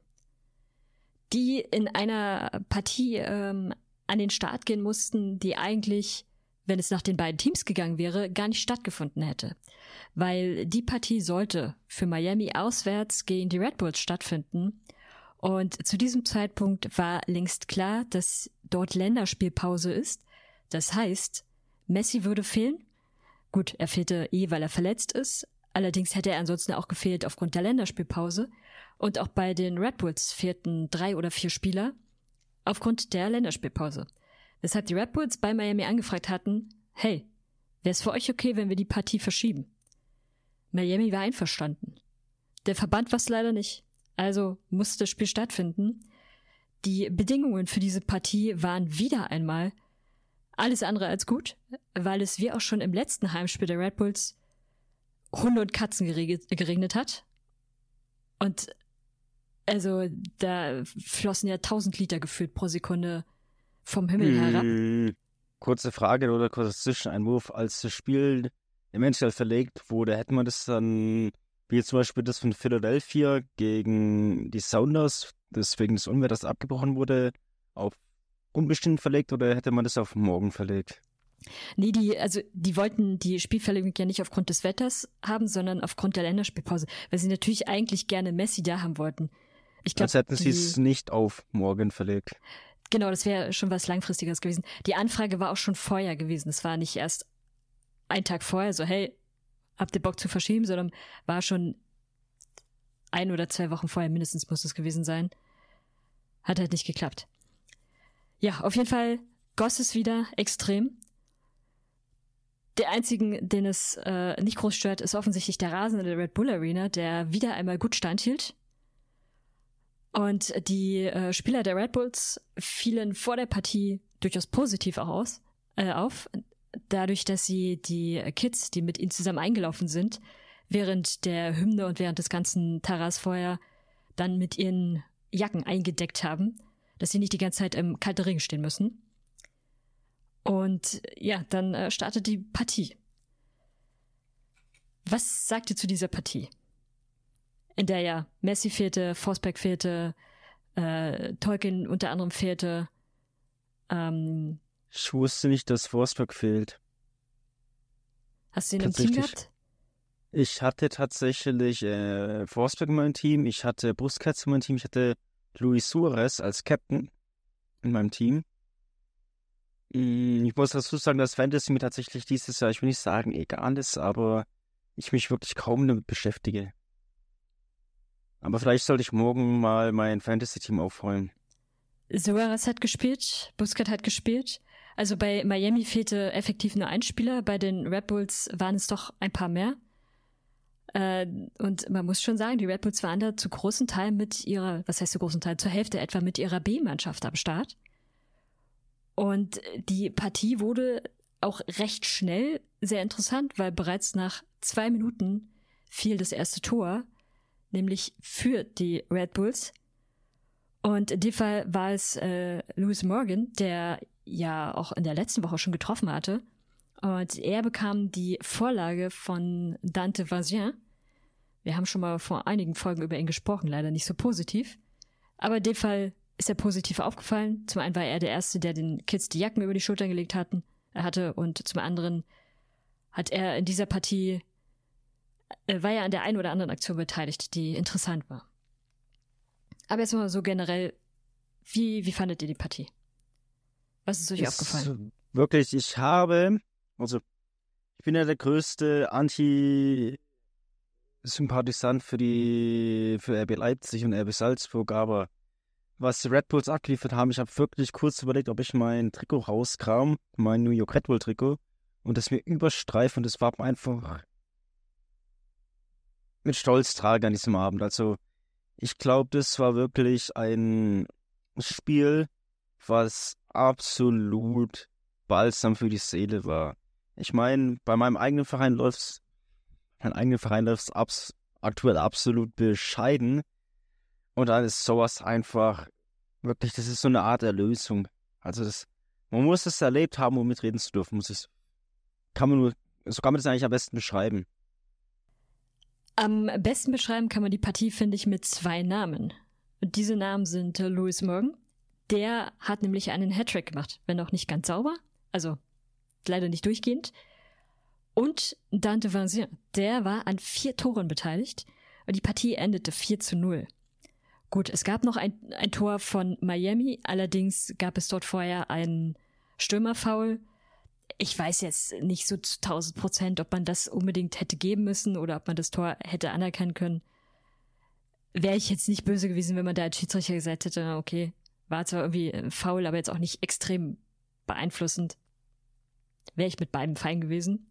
die in einer Partie ähm, an den Start gehen mussten, die eigentlich, wenn es nach den beiden Teams gegangen wäre, gar nicht stattgefunden hätte. Weil die Partie sollte für Miami auswärts gegen die Red Bulls stattfinden. Und zu diesem Zeitpunkt war längst klar, dass dort Länderspielpause ist. Das heißt, Messi würde fehlen. Gut, er fehlte eh, weil er verletzt ist. Allerdings hätte er ansonsten auch gefehlt aufgrund der Länderspielpause. Und auch bei den Red Bulls fehlten drei oder vier Spieler aufgrund der Länderspielpause. Weshalb die Red Bulls bei Miami angefragt hatten, hey, wäre es für euch okay, wenn wir die Partie verschieben? Miami war einverstanden. Der Verband war es leider nicht. Also musste das Spiel stattfinden. Die Bedingungen für diese Partie waren wieder einmal alles andere als gut, weil es wie auch schon im letzten Heimspiel der Red Bulls Hunde und Katzen geregnet hat. Und also da flossen ja tausend Liter gefühlt pro Sekunde vom Himmel herab. Hm, kurze Frage oder kurzer Zwischeneinwurf. Als das Spiel eventuell verlegt wurde, hätte man das dann, wie zum Beispiel das von Philadelphia gegen die Sounders, deswegen das Unwetter, das abgebrochen wurde, auf unbestimmt verlegt, oder hätte man das auf morgen verlegt? Nee, die, also die wollten die Spielverlegung ja nicht aufgrund des Wetters haben, sondern aufgrund der Länderspielpause, weil sie natürlich eigentlich gerne Messi da haben wollten. Ich glaub, Als hätten sie die- es nicht auf morgen verlegt. Genau, das wäre schon was Langfristiges gewesen. Die Anfrage war auch schon vorher gewesen. Es war nicht erst ein Tag vorher, so hey, habt ihr Bock zu verschieben, sondern war schon ein oder zwei Wochen vorher mindestens muss es gewesen sein. Hat halt nicht geklappt. Ja, auf jeden Fall goss es wieder extrem. Der einzigen, den es äh, nicht groß stört, ist offensichtlich der Rasen in der Red Bull Arena, der wieder einmal gut standhielt. Und die äh, Spieler der Red Bulls fielen vor der Partie durchaus positiv auch aus, äh, auf, dadurch, dass sie die Kids, die mit ihnen zusammen eingelaufen sind, während der Hymne und während des ganzen Taras vorher dann mit ihren Jacken eingedeckt haben, dass sie nicht die ganze Zeit im kalten Regen stehen müssen. Und ja, dann äh, startet die Partie. Was sagt ihr zu dieser Partie? In der ja Messi fehlte, Forsberg fehlte, äh, Tolkien unter anderem fehlte. Ähm, Ich wusste nicht, dass Forsberg fehlt. hast du ihn im Team Tatsächlich. gehabt? Ich hatte tatsächlich äh, Forsberg in meinem Team, ich hatte Busquets in meinem Team, ich hatte Luis Suarez als Captain in meinem Team. Mm, Ich muss dazu sagen, dass Fantasy mir tatsächlich dieses Jahr, ich will nicht sagen egal ist, aber ich mich wirklich kaum damit beschäftige. Aber vielleicht sollte ich morgen mal mein Fantasy-Team aufräumen. Suarez hat gespielt, Busquets hat gespielt. Also bei Miami fehlte effektiv nur ein Spieler, bei den Red Bulls waren es doch ein paar mehr. Äh, und man muss schon sagen, die Red Bulls waren da zu großen Teilen mit ihrer, was heißt zu großen Teilen, zur Hälfte etwa mit ihrer B-Mannschaft am Start. Und die Partie wurde auch recht schnell sehr interessant, weil bereits nach zwei Minuten fiel das erste Tor, nämlich für die Red Bulls. Und in dem Fall war es äh, Lewis Morgan, der ja auch in der letzten Woche schon getroffen hatte. Und er bekam die Vorlage von Dante Vazien. Wir haben schon mal vor einigen Folgen über ihn gesprochen, leider nicht so positiv. Aber in dem Fall ist er positiv aufgefallen. Zum einen war er der Erste, der den Kids die Jacken über die Schultern gelegt hatten, er hatte. Und zum anderen hat er in dieser Partie, äh, war er an der einen oder anderen Aktion beteiligt, die interessant war. Aber jetzt mal so generell, wie, wie fandet ihr die Partie? Was ist euch Ist aufgefallen? Wirklich, ich habe, also ich bin ja der größte Anti-Sympathisant für die für R B Leipzig und R B Salzburg, aber was die Red Bulls abgeliefert haben, ich habe wirklich kurz überlegt, ob ich mein Trikot rauskram, mein New York Red Bull Trikot, und das mir überstreife, und das war einfach mit Stolz trage an diesem Abend. Also ich glaube, das war wirklich ein Spiel, was absolut balsam für die Seele war. Ich meine, bei meinem eigenen Verein läuft's, mein eigenen Verein läuft's abs- aktuell absolut bescheiden. Und dann ist sowas einfach, wirklich, das ist so eine Art Erlösung. Also das, man muss es erlebt haben, um mitreden zu dürfen. Muss es, kann man nur, so kann man das eigentlich am besten beschreiben. Am besten beschreiben kann man die Partie, finde ich, mit zwei Namen. Und diese Namen sind äh, Lewis Morgan. Der hat nämlich einen Hattrick gemacht, wenn auch nicht ganz sauber, also leider nicht durchgehend. Und Dante Vazien, der war an vier Toren beteiligt und die Partie endete vier zu null. Gut, es gab noch ein, ein Tor von Miami, allerdings gab es dort vorher einen Stürmerfoul. Ich weiß jetzt nicht so zu tausend Prozent, ob man das unbedingt hätte geben müssen oder ob man das Tor hätte anerkennen können. Wäre ich jetzt nicht böse gewesen, wenn man da als Schiedsrichter gesagt hätte, okay, war zwar irgendwie ein Foul, aber jetzt auch nicht extrem beeinflussend. Wäre ich mit beidem fein gewesen.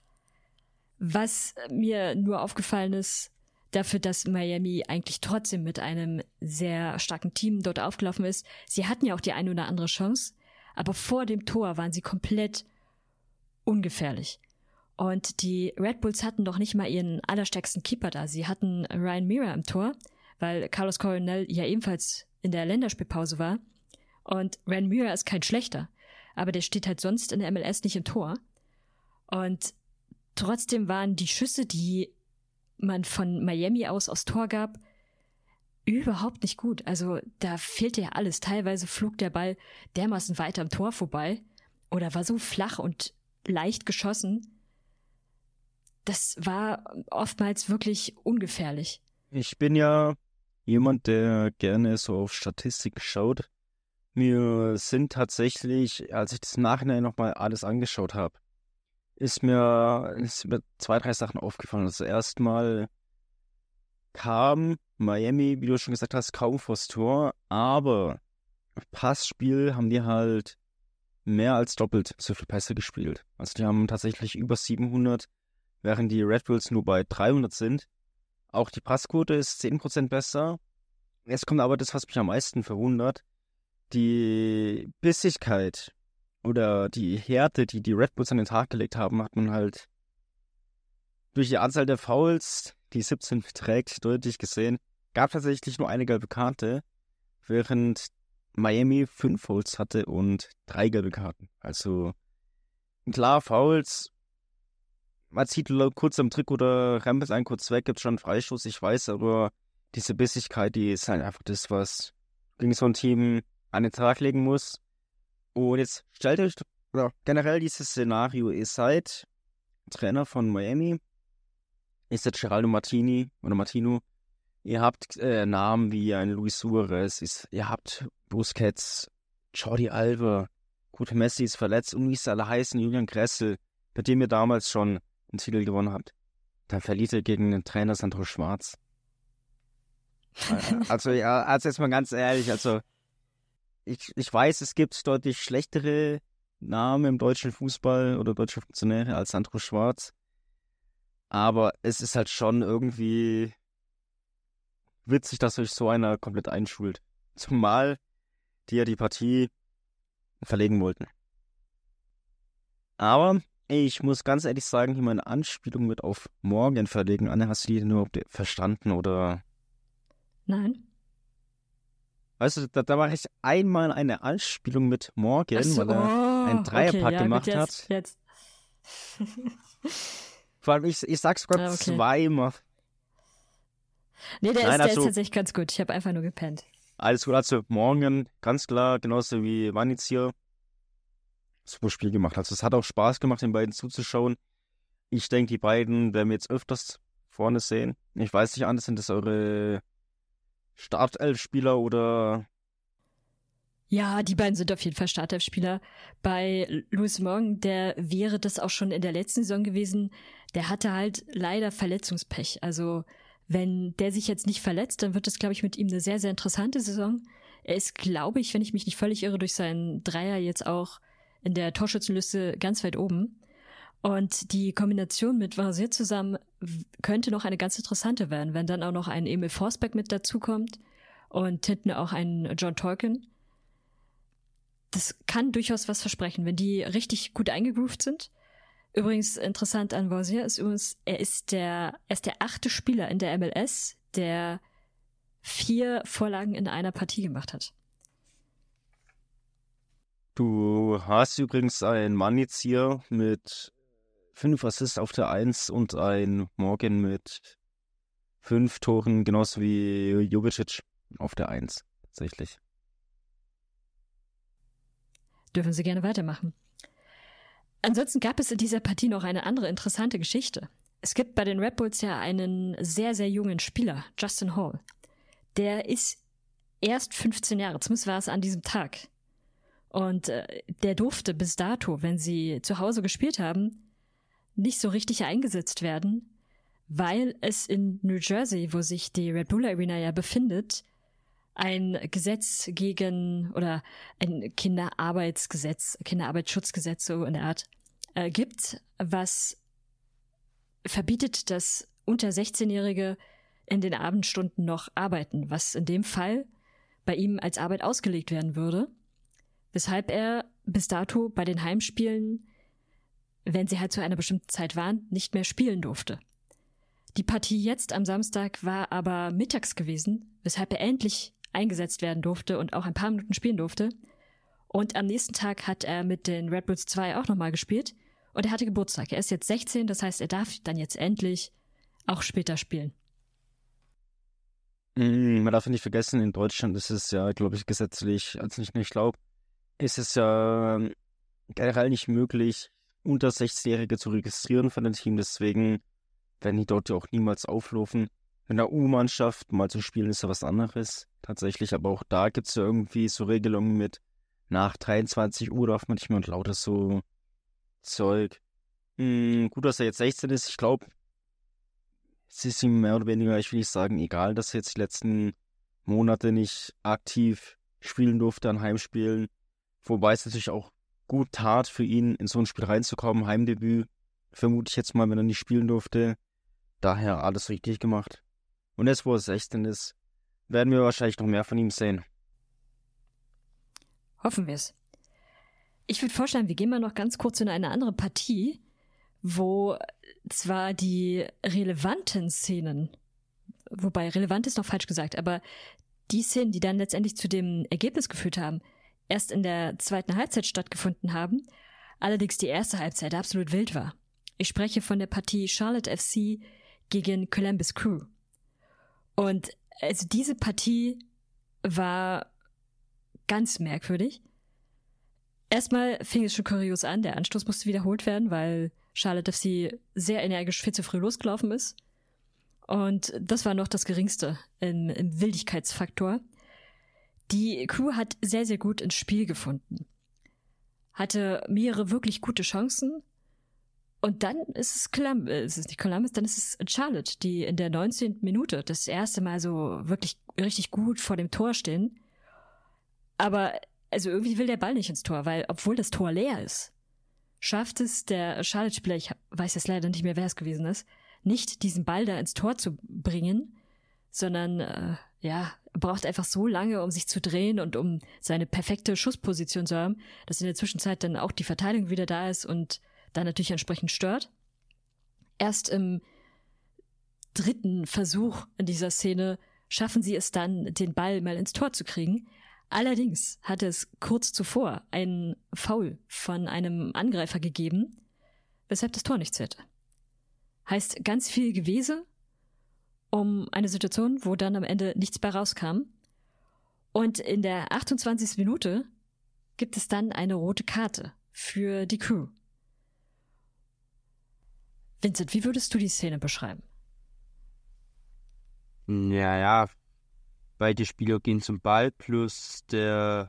Was mir nur aufgefallen ist, dafür, dass Miami eigentlich trotzdem mit einem sehr starken Team dort aufgelaufen ist, sie hatten ja auch die eine oder andere Chance, aber vor dem Tor waren sie komplett ungefährlich. Und die Red Bulls hatten doch nicht mal ihren allerstärksten Keeper da. Sie hatten Ryan Meara im Tor, weil Carlos Coronel ja ebenfalls in der Länderspielpause war. Und Ryan Meara ist kein schlechter, aber der steht halt sonst in der M L S nicht im Tor. Und trotzdem waren die Schüsse, die man von Miami aus aufs Tor gab, überhaupt nicht gut. Also da fehlte ja alles. Teilweise flog der Ball dermaßen weit am Tor vorbei oder war so flach und leicht geschossen. Das war oftmals wirklich ungefährlich. Ich bin ja jemand, der gerne so auf Statistiken schaut. Mir sind tatsächlich, als ich das im Nachhinein nochmal alles angeschaut habe, ist mir, ist mir zwei, drei Sachen aufgefallen. Also erstmal kam Miami, wie du schon gesagt hast, kaum vors Tor, aber Passspiel haben die halt mehr als doppelt so viele Pässe gespielt. Also die haben tatsächlich über siebenhundert, während die Red Bulls nur bei dreihundert sind. Auch die Passquote ist zehn Prozent besser. Jetzt kommt aber das, was mich am meisten verwundert. Die Bissigkeit oder die Härte, die die Red Bulls an den Tag gelegt haben, hat man halt durch die Anzahl der Fouls, die siebzehn beträgt, deutlich gesehen. Gab tatsächlich nur eine gelbe Karte, während Miami fünf Fouls hatte und drei gelbe Karten. Also klar, Fouls, man zieht kurz am Trick oder rempelt einen kurz weg, gibt schon einen Freistoß, ich weiß, aber diese Bissigkeit, die ist halt einfach das, was gegen so ein Team an den Tag legen muss. Und jetzt stellt euch, oder generell dieses Szenario, ihr seid Trainer von Miami, ihr seid Geraldo Martini oder Martino, ihr habt äh, Namen wie ein Luis Suarez, ist, ihr habt Busquets, Jordi Alba, gut, Messi ist verletzt und wie es alle heißen, Julian Gressel, bei dem ihr damals schon einen Titel gewonnen habt. Dann verliert ihr gegen den Trainer Sandro Schwarz. Also ja, also jetzt mal ganz ehrlich, also ich, ich weiß, es gibt deutlich schlechtere Namen im deutschen Fußball oder deutsche Funktionäre als Sandro Schwarz. Aber es ist halt schon irgendwie witzig, dass euch so einer komplett einschult. Zumal die ja die Partie verlegen wollten. Aber ich muss ganz ehrlich sagen, hier meine Anspielung mit auf morgen verlegen. Anne, hast du die nur verstanden oder? Nein. Weißt du, da, da war ich einmal eine Anspielung mit morgen, Ach so, weil er oh, einen Dreierpack okay, ja, gemacht gut, jetzt, hat. Jetzt. Vor allem, ich, ich sag's sogar Ah, okay. zweimal. Nee, der, Nein, ist, der also- ist tatsächlich ganz gut. Ich habe einfach nur gepennt. Alles gut, also morgen, ganz klar, genauso wie Wanitz hier, super Spiel gemacht. Also es hat auch Spaß gemacht, den beiden zuzuschauen. Ich denke, die beiden werden wir jetzt öfters vorne sehen. Ich weiß nicht, anders sind das eure Startelf-Spieler oder... Ja, die beiden sind auf jeden Fall Startelf-Spieler. Bei Louis Morgan, der wäre das auch schon in der letzten Saison gewesen. Der hatte halt leider Verletzungspech. Also wenn der sich jetzt nicht verletzt, dann wird das, glaube ich, mit ihm eine sehr, sehr interessante Saison. Er ist, glaube ich, wenn ich mich nicht völlig irre, durch seinen Dreier jetzt auch in der Torschützenliste ganz weit oben. Und die Kombination mit Vanzier zusammen w- könnte noch eine ganz interessante werden, wenn dann auch noch ein Emil Forsberg mit dazukommt und hinten auch ein John Tolkien. Das kann durchaus was versprechen, wenn die richtig gut eingegroovt sind. Übrigens interessant an Vanzier ist übrigens, er ist der, er ist der achte Spieler in der M L S, der vier Vorlagen in einer Partie gemacht hat. Du hast übrigens einen Manitz hier mit fünf Assists auf der Eins und ein Morgan mit fünf Toren, genauso wie Jovicic auf der Eins, tatsächlich. Dürfen Sie gerne weitermachen. Ansonsten gab es in dieser Partie noch eine andere interessante Geschichte. Es gibt bei den Red Bulls ja einen sehr, sehr jungen Spieler, Justin Hall. Der ist erst fünfzehn Jahre, zumindest war es an diesem Tag. Und äh, der durfte bis dato, wenn sie zu Hause gespielt haben, nicht so richtig eingesetzt werden, weil es in New Jersey, wo sich die Red Bull Arena ja befindet, ein Gesetz gegen, oder ein Kinderarbeitsgesetz, Kinderarbeitsschutzgesetz so in der Art, äh, gibt, was verbietet, dass unter sechzehnjährige in den Abendstunden noch arbeiten, was in dem Fall bei ihm als Arbeit ausgelegt werden würde, weshalb er bis dato bei den Heimspielen, wenn sie halt zu einer bestimmten Zeit waren, nicht mehr spielen durfte. Die Partie jetzt am Samstag war aber mittags gewesen, weshalb er endlich eingesetzt werden durfte und auch ein paar Minuten spielen durfte. Und am nächsten Tag hat er mit den Red Bulls zwei auch nochmal gespielt und er hatte Geburtstag. Er ist jetzt sechzehn, das heißt, er darf dann jetzt endlich auch später spielen. Mm, man darf nicht vergessen, in Deutschland ist es ja, glaube ich, gesetzlich, als ich nicht glaube, ist es ja generell nicht möglich, unter sechzehnjährige zu registrieren von dem Team. Deswegen werden die dort ja auch niemals auflaufen. In der U-Mannschaft mal zu spielen ist ja was anderes, tatsächlich. Aber auch da gibt es ja irgendwie so Regelungen mit, nach dreiundzwanzig Uhr darf man nicht mehr und lauter so Zeug. Mm, gut, dass er jetzt sechzehn ist. Ich glaube, es ist ihm mehr oder weniger, ich will nicht sagen, egal, dass er jetzt die letzten Monate nicht aktiv spielen durfte an Heimspielen. Wobei es natürlich auch gut tat für ihn, in so ein Spiel reinzukommen. Heimdebüt, vermute ich jetzt mal, wenn er nicht spielen durfte. Daher alles richtig gemacht. Und jetzt, wo er sechzehn ist, werden wir wahrscheinlich noch mehr von ihm sehen. Hoffen wir es. Ich würde vorschlagen, wir gehen mal noch ganz kurz in eine andere Partie, wo zwar die relevanten Szenen, wobei relevant ist noch falsch gesagt, aber die Szenen, die dann letztendlich zu dem Ergebnis geführt haben, erst in der zweiten Halbzeit stattgefunden haben, allerdings die erste Halbzeit absolut wild war. Ich spreche von der Partie Charlotte F C gegen Columbus Crew. Und also diese Partie war ganz merkwürdig. Erstmal fing es schon kurios an, der Anstoß musste wiederholt werden, weil Charlotte F C sehr energisch viel zu früh losgelaufen ist. Und das war noch das Geringste im, im Wildigkeitsfaktor. Die Crew hat sehr, sehr gut ins Spiel gefunden. Hatte mehrere wirklich gute Chancen. Und dann ist es Columbus, äh, ist es nicht Columbus, dann ist es Charlotte, die in der neunzehnten Minute das erste Mal so wirklich richtig gut vor dem Tor stehen. Aber also irgendwie will der Ball nicht ins Tor, weil obwohl das Tor leer ist, schafft es der Charlotte-Spieler, ich weiß jetzt leider nicht mehr, wer es gewesen ist, nicht diesen Ball da ins Tor zu bringen, sondern äh, ja, braucht einfach so lange, um sich zu drehen und um seine perfekte Schussposition zu haben, dass in der Zwischenzeit dann auch die Verteidigung wieder da ist und dann natürlich entsprechend stört. Erst im dritten Versuch in dieser Szene schaffen sie es dann, den Ball mal ins Tor zu kriegen. Allerdings hatte es kurz zuvor einen Foul von einem Angreifer gegeben, weshalb das Tor nicht zählte. Heißt ganz viel Gewese um eine Situation, wo dann am Ende nichts bei rauskam. Und in der achtundzwanzigsten Minute gibt es dann eine rote Karte für die Crew. Vincent, wie würdest du die Szene beschreiben? Ja, ja, beide Spieler gehen zum Ball, plus der,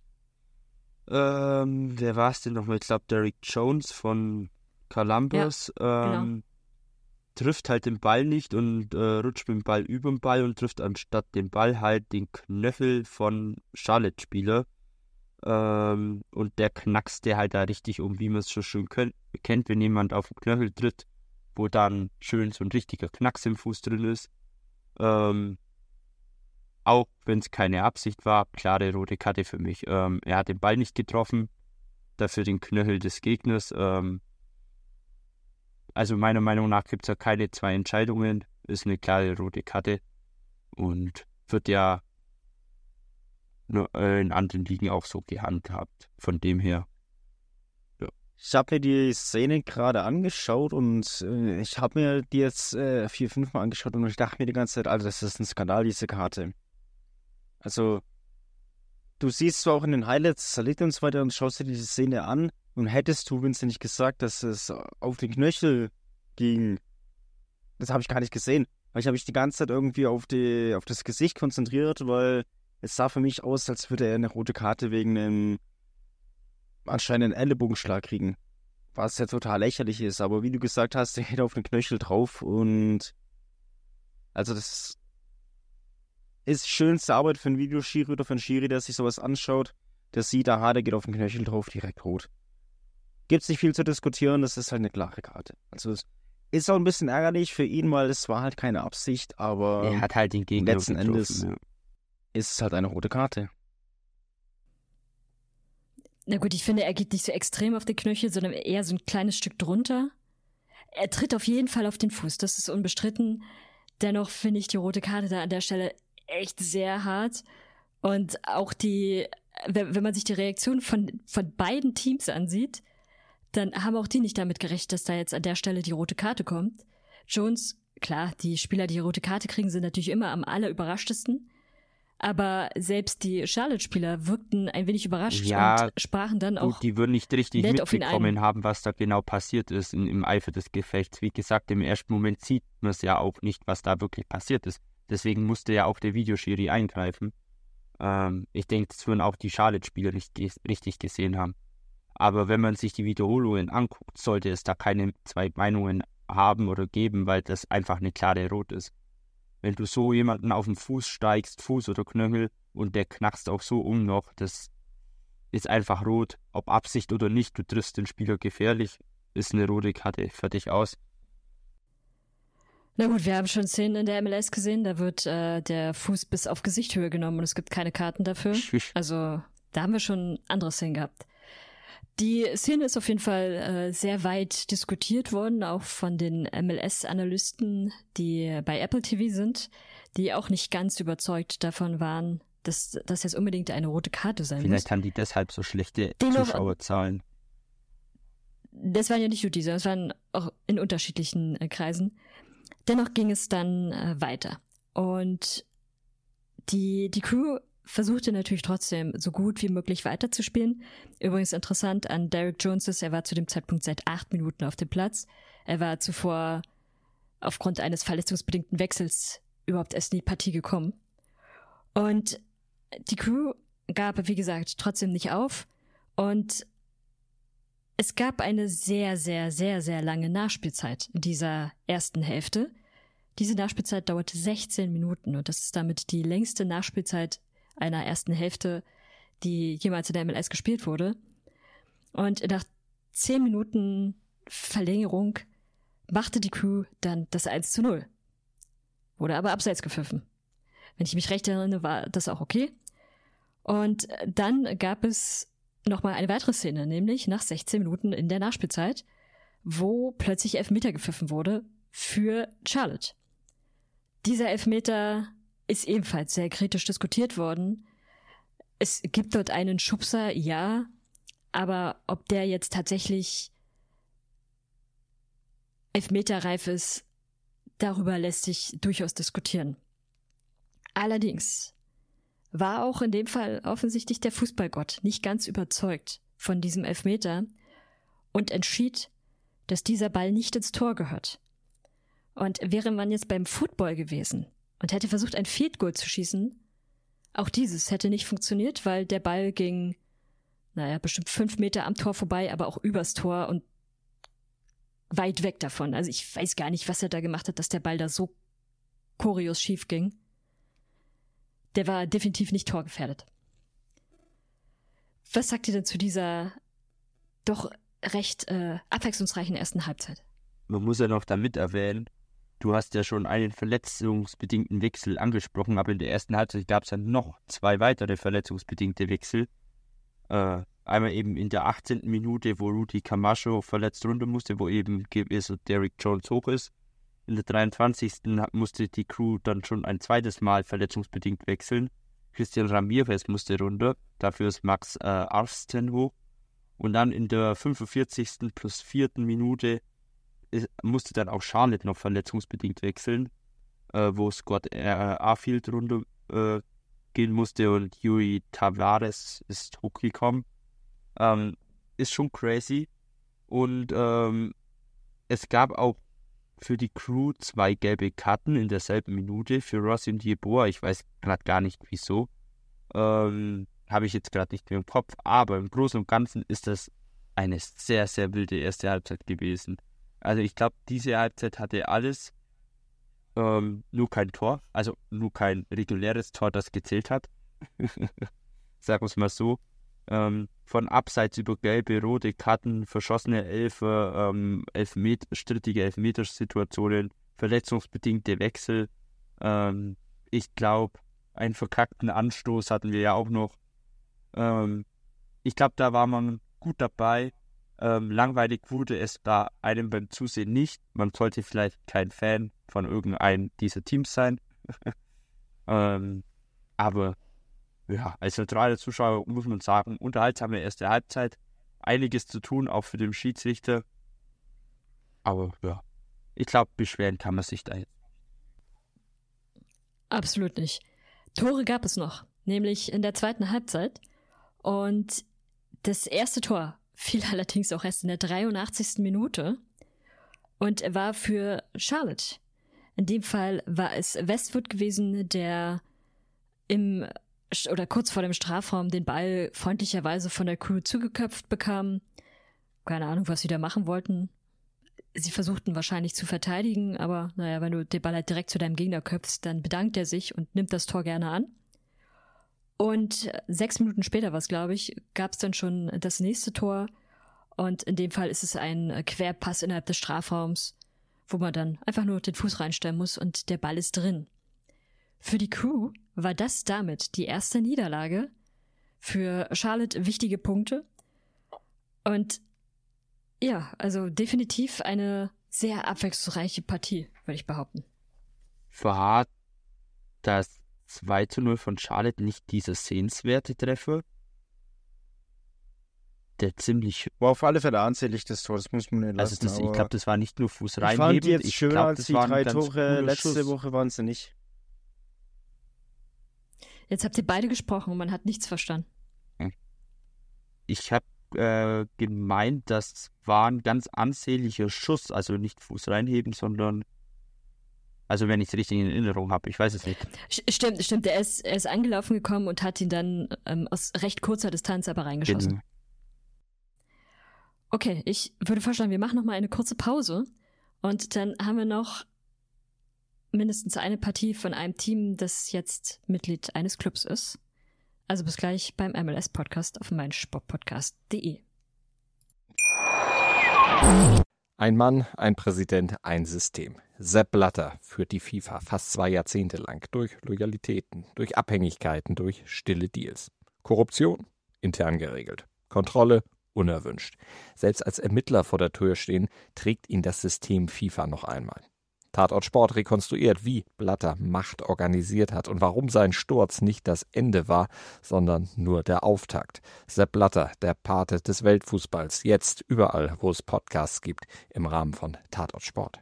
ähm, wer war es denn nochmal? Ich glaube, Derrick Jones von Columbus, Ja, ähm, trifft halt den Ball nicht und äh, rutscht mit dem Ball über den Ball und trifft anstatt den Ball halt den Knöchel von Charlotte-Spieler. Ähm, und der knackst der halt da richtig um, wie man es schon schön könnt, kennt, wenn jemand auf den Knöchel tritt, wo dann schön so ein richtiger Knacks im Fuß drin ist. Ähm, auch wenn es keine Absicht war, klare rote Karte für mich. Ähm, er hat den Ball nicht getroffen, dafür den Knöchel des Gegners. Ähm, also meiner Meinung nach gibt es ja keine zwei Entscheidungen, ist eine klare rote Karte und wird ja nur, äh, in anderen Ligen auch so gehandhabt. Von dem her. Ja. Ich habe mir die Szene gerade angeschaut und äh, ich habe mir die jetzt äh, vier, fünf Mal angeschaut und ich dachte mir die ganze Zeit, also das ist ein Skandal, diese Karte. Also, du siehst zwar auch in den Highlights, Salit und so weiter und schaust dir diese Szene an und hättest du, wenn sie nicht gesagt, dass es auf den Knöchel ging, das habe ich gar nicht gesehen. Weil ich habe mich die ganze Zeit irgendwie auf, die, auf das Gesicht konzentriert, weil es sah für mich aus, als würde er eine rote Karte wegen einem anscheinend einen Ellenbogenschlag kriegen. Was ja total lächerlich ist, aber wie du gesagt hast, der geht auf den Knöchel drauf und also das ist schönste Arbeit für einen Videoschiri oder für einen Schiri, der sich sowas anschaut. Der sieht, aha, der geht auf den Knöchel drauf, direkt rot. Gibt's nicht viel zu diskutieren, das ist halt eine klare Karte. Also es ist auch ein bisschen ärgerlich für ihn, weil es war halt keine Absicht, aber Er hat halt den Gegner letzten getroffen, Endes ja. ist es halt eine rote Karte. Na gut, ich finde, er geht nicht so extrem auf den Knöchel, sondern eher so ein kleines Stück drunter. Er tritt auf jeden Fall auf den Fuß, das ist unbestritten. Dennoch finde ich die rote Karte da an der Stelle echt sehr hart. Und auch die, wenn, wenn man sich die Reaktion von, von beiden Teams ansieht, dann haben auch die nicht damit gerechnet, dass da jetzt an der Stelle die rote Karte kommt. Jones, klar, die Spieler, die die rote Karte kriegen, sind natürlich immer am allerüberraschtesten. Aber selbst die Charlotte-Spieler wirkten ein wenig überrascht Ja, und sprachen dann auch Gut, die würden nicht richtig nett auf ihn mitbekommen ein. haben, was da genau passiert ist in, im Eifer des Gefechts. Wie gesagt, im ersten Moment sieht man es ja auch nicht, was da wirklich passiert ist. Deswegen musste ja auch der Videoschiri eingreifen. Ähm, ich denke, das würden auch die Charlotte-Spieler nicht ge- richtig gesehen haben. Aber wenn man sich die Wiederholungen anguckt, sollte es da keine zwei Meinungen haben oder geben, weil das einfach eine klare Rot ist. Wenn du so jemanden auf den Fuß steigst, Fuß oder Knöchel, und der knackst auch so um noch, das ist einfach rot. Ob Absicht oder nicht, du triffst den Spieler gefährlich, ist eine rote Karte, fertig aus. Na gut, wir haben schon Szenen in der M L S gesehen, da wird äh, der Fuß bis auf Gesichthöhe genommen und es gibt keine Karten dafür. Also da haben wir schon andere Szenen gehabt. Die Szene ist auf jeden Fall äh, sehr weit diskutiert worden, auch von den M L S-Analysten, die bei Apple T V sind, die auch nicht ganz überzeugt davon waren, dass das jetzt unbedingt eine rote Karte sein Vielleicht muss. haben die deshalb so schlechte Dennoch- Zuschauerzahlen. Das waren ja nicht nur diese, das waren auch in unterschiedlichen äh, Kreisen. Dennoch ging es dann äh, weiter. Und die, die Crew versuchte natürlich trotzdem so gut wie möglich weiterzuspielen. Übrigens interessant an Derrick Jones ist, er war zu dem Zeitpunkt seit acht Minuten auf dem Platz. Er war zuvor aufgrund eines verletzungsbedingten Wechsels überhaupt erst in die Partie gekommen. Und die Crew gab, wie gesagt, trotzdem nicht auf. Und es gab eine sehr, sehr, sehr, sehr lange Nachspielzeit in dieser ersten Hälfte. Diese Nachspielzeit dauerte sechzehn Minuten und das ist damit die längste Nachspielzeit einer ersten Hälfte, die jemals in der M L S gespielt wurde. Und nach zehn Minuten Verlängerung machte die Crew dann das eins zu null. Wurde aber abseits gepfiffen. Wenn ich mich recht erinnere, war das auch okay. Und dann gab es nochmal eine weitere Szene, nämlich nach sechzehn Minuten in der Nachspielzeit, wo plötzlich Elfmeter gepfiffen wurde für Charlotte. Dieser Elfmeter ist ebenfalls sehr kritisch diskutiert worden. Es gibt dort einen Schubser, ja, aber ob der jetzt tatsächlich elfmeterreif ist, darüber lässt sich durchaus diskutieren. Allerdings war auch in dem Fall offensichtlich der Fußballgott nicht ganz überzeugt von diesem Elfmeter und entschied, dass dieser Ball nicht ins Tor gehört. Und wäre man jetzt beim Football gewesen und hätte versucht, ein Field Goal zu schießen, auch dieses hätte nicht funktioniert, weil der Ball ging, naja, bestimmt fünf Meter am Tor vorbei, aber auch übers Tor und weit weg davon. Also ich weiß gar nicht, was er da gemacht hat, dass der Ball da so kurios schief ging. Der war definitiv nicht torgefährdet. Was sagt ihr denn zu dieser doch recht äh, abwechslungsreichen ersten Halbzeit? Man muss ja noch damit erwähnen, du hast ja schon einen verletzungsbedingten Wechsel angesprochen, aber in der ersten Halbzeit gab es dann noch zwei weitere verletzungsbedingte Wechsel. Äh, einmal eben in der achtzehnten Minute, wo Rudy Camacho verletzt runter musste, wo eben also Derrick Jones hoch ist. In der dreiundzwanzigsten musste die Crew dann schon ein zweites Mal verletzungsbedingt wechseln. Christian Ramirez musste runter, dafür ist Max äh, Arsten hoch. Und dann in der fünfundvierzigsten plus vierten Minute ist, musste dann auch Charlotte noch verletzungsbedingt wechseln, äh, wo Scott äh, Arfield runter äh, gehen musste und Yuri Tavares ist hochgekommen. Ähm, ist schon crazy. Und ähm, es gab auch für die Crew zwei gelbe Karten in derselben Minute für Rossi und Yeboah. Ich weiß gerade gar nicht wieso. Ähm, habe ich jetzt gerade nicht mehr im Kopf. Aber im Großen und Ganzen ist das eine sehr, sehr wilde erste Halbzeit gewesen. Also ich glaube, diese Halbzeit hatte alles. Ähm, nur kein Tor. Also nur kein reguläres Tor, das gezählt hat. Sagen wir es mal so. Ähm, von Abseits über gelbe, rote Karten, verschossene Elfer, ähm, Elfmet- strittige Elfmetersituationen, verletzungsbedingte Wechsel. Ähm, ich glaube, einen verkackten Anstoß hatten wir ja auch noch. Ähm, ich glaube, da war man gut dabei. Ähm, langweilig wurde es da einem beim Zusehen nicht. Man sollte vielleicht kein Fan von irgendeinem dieser Teams sein. ähm, aber ja, als neutraler Zuschauer muss man sagen, unterhaltsame erste Halbzeit. Einiges zu tun, auch für den Schiedsrichter. Aber ja, ich glaube, beschweren kann man sich da jetzt. Absolut nicht. Tore gab es noch, nämlich in der zweiten Halbzeit. Und das erste Tor fiel allerdings auch erst in der dreiundachtzigsten Minute und war für Charlotte. In dem Fall war es Westwood gewesen, der im oder kurz vor dem Strafraum den Ball freundlicherweise von der Crew zugeköpft bekam. Keine Ahnung, was sie da machen wollten. Sie versuchten wahrscheinlich zu verteidigen, aber naja, wenn du den Ball halt direkt zu deinem Gegner köpfst, dann bedankt er sich und nimmt das Tor gerne an. Und sechs Minuten später war es, glaube ich, gab es dann schon das nächste Tor. Und in dem Fall ist es ein Querpass innerhalb des Strafraums, wo man dann einfach nur den Fuß reinstellen muss und der Ball ist drin. Für die Crew war das damit die erste Niederlage. Für Charlotte wichtige Punkte. Und ja, also definitiv eine sehr abwechslungsreiche Partie, würde ich behaupten. War das zwei zu null von Charlotte nicht dieser sehenswerte Treffer? Der ziemlich... War auf alle Fälle ansehnlich, das Tor, das muss man nicht lassen. Also das, ich glaube, das war nicht nur Fuß reinheben. Ich fand die jetzt ich schöner glaub, als die drei Tore letzte Schuss. Woche, waren sie nicht. Jetzt habt ihr beide gesprochen und man hat nichts verstanden. Ich habe äh, gemeint, das war ein ganz ansehnlicher Schuss, also nicht Fuß reinheben, sondern, also wenn ich es richtig in Erinnerung habe, ich weiß es nicht. Stimmt, stimmt, er ist, er ist angelaufen gekommen und hat ihn dann ähm, aus recht kurzer Distanz aber reingeschossen. Genau. Okay, ich würde vorschlagen, wir machen noch mal eine kurze Pause und dann haben wir noch mindestens eine Partie von einem Team, das jetzt Mitglied eines Clubs ist. Also bis gleich beim M L S-Podcast auf meinsportpodcast punkt de. Ein Mann, ein Präsident, ein System. Sepp Blatter führt die FIFA fast zwei Jahrzehnte lang durch Loyalitäten, durch Abhängigkeiten, durch stille Deals. Korruption? Intern geregelt. Kontrolle? Unerwünscht. Selbst als Ermittler vor der Tür stehen, trägt ihn das System FIFA noch einmal. Tatort Sport rekonstruiert, wie Blatter Macht organisiert hat und warum sein Sturz nicht das Ende war, sondern nur der Auftakt. Sepp Blatter, der Pate des Weltfußballs, jetzt überall, wo es Podcasts gibt, im Rahmen von Tatort Sport.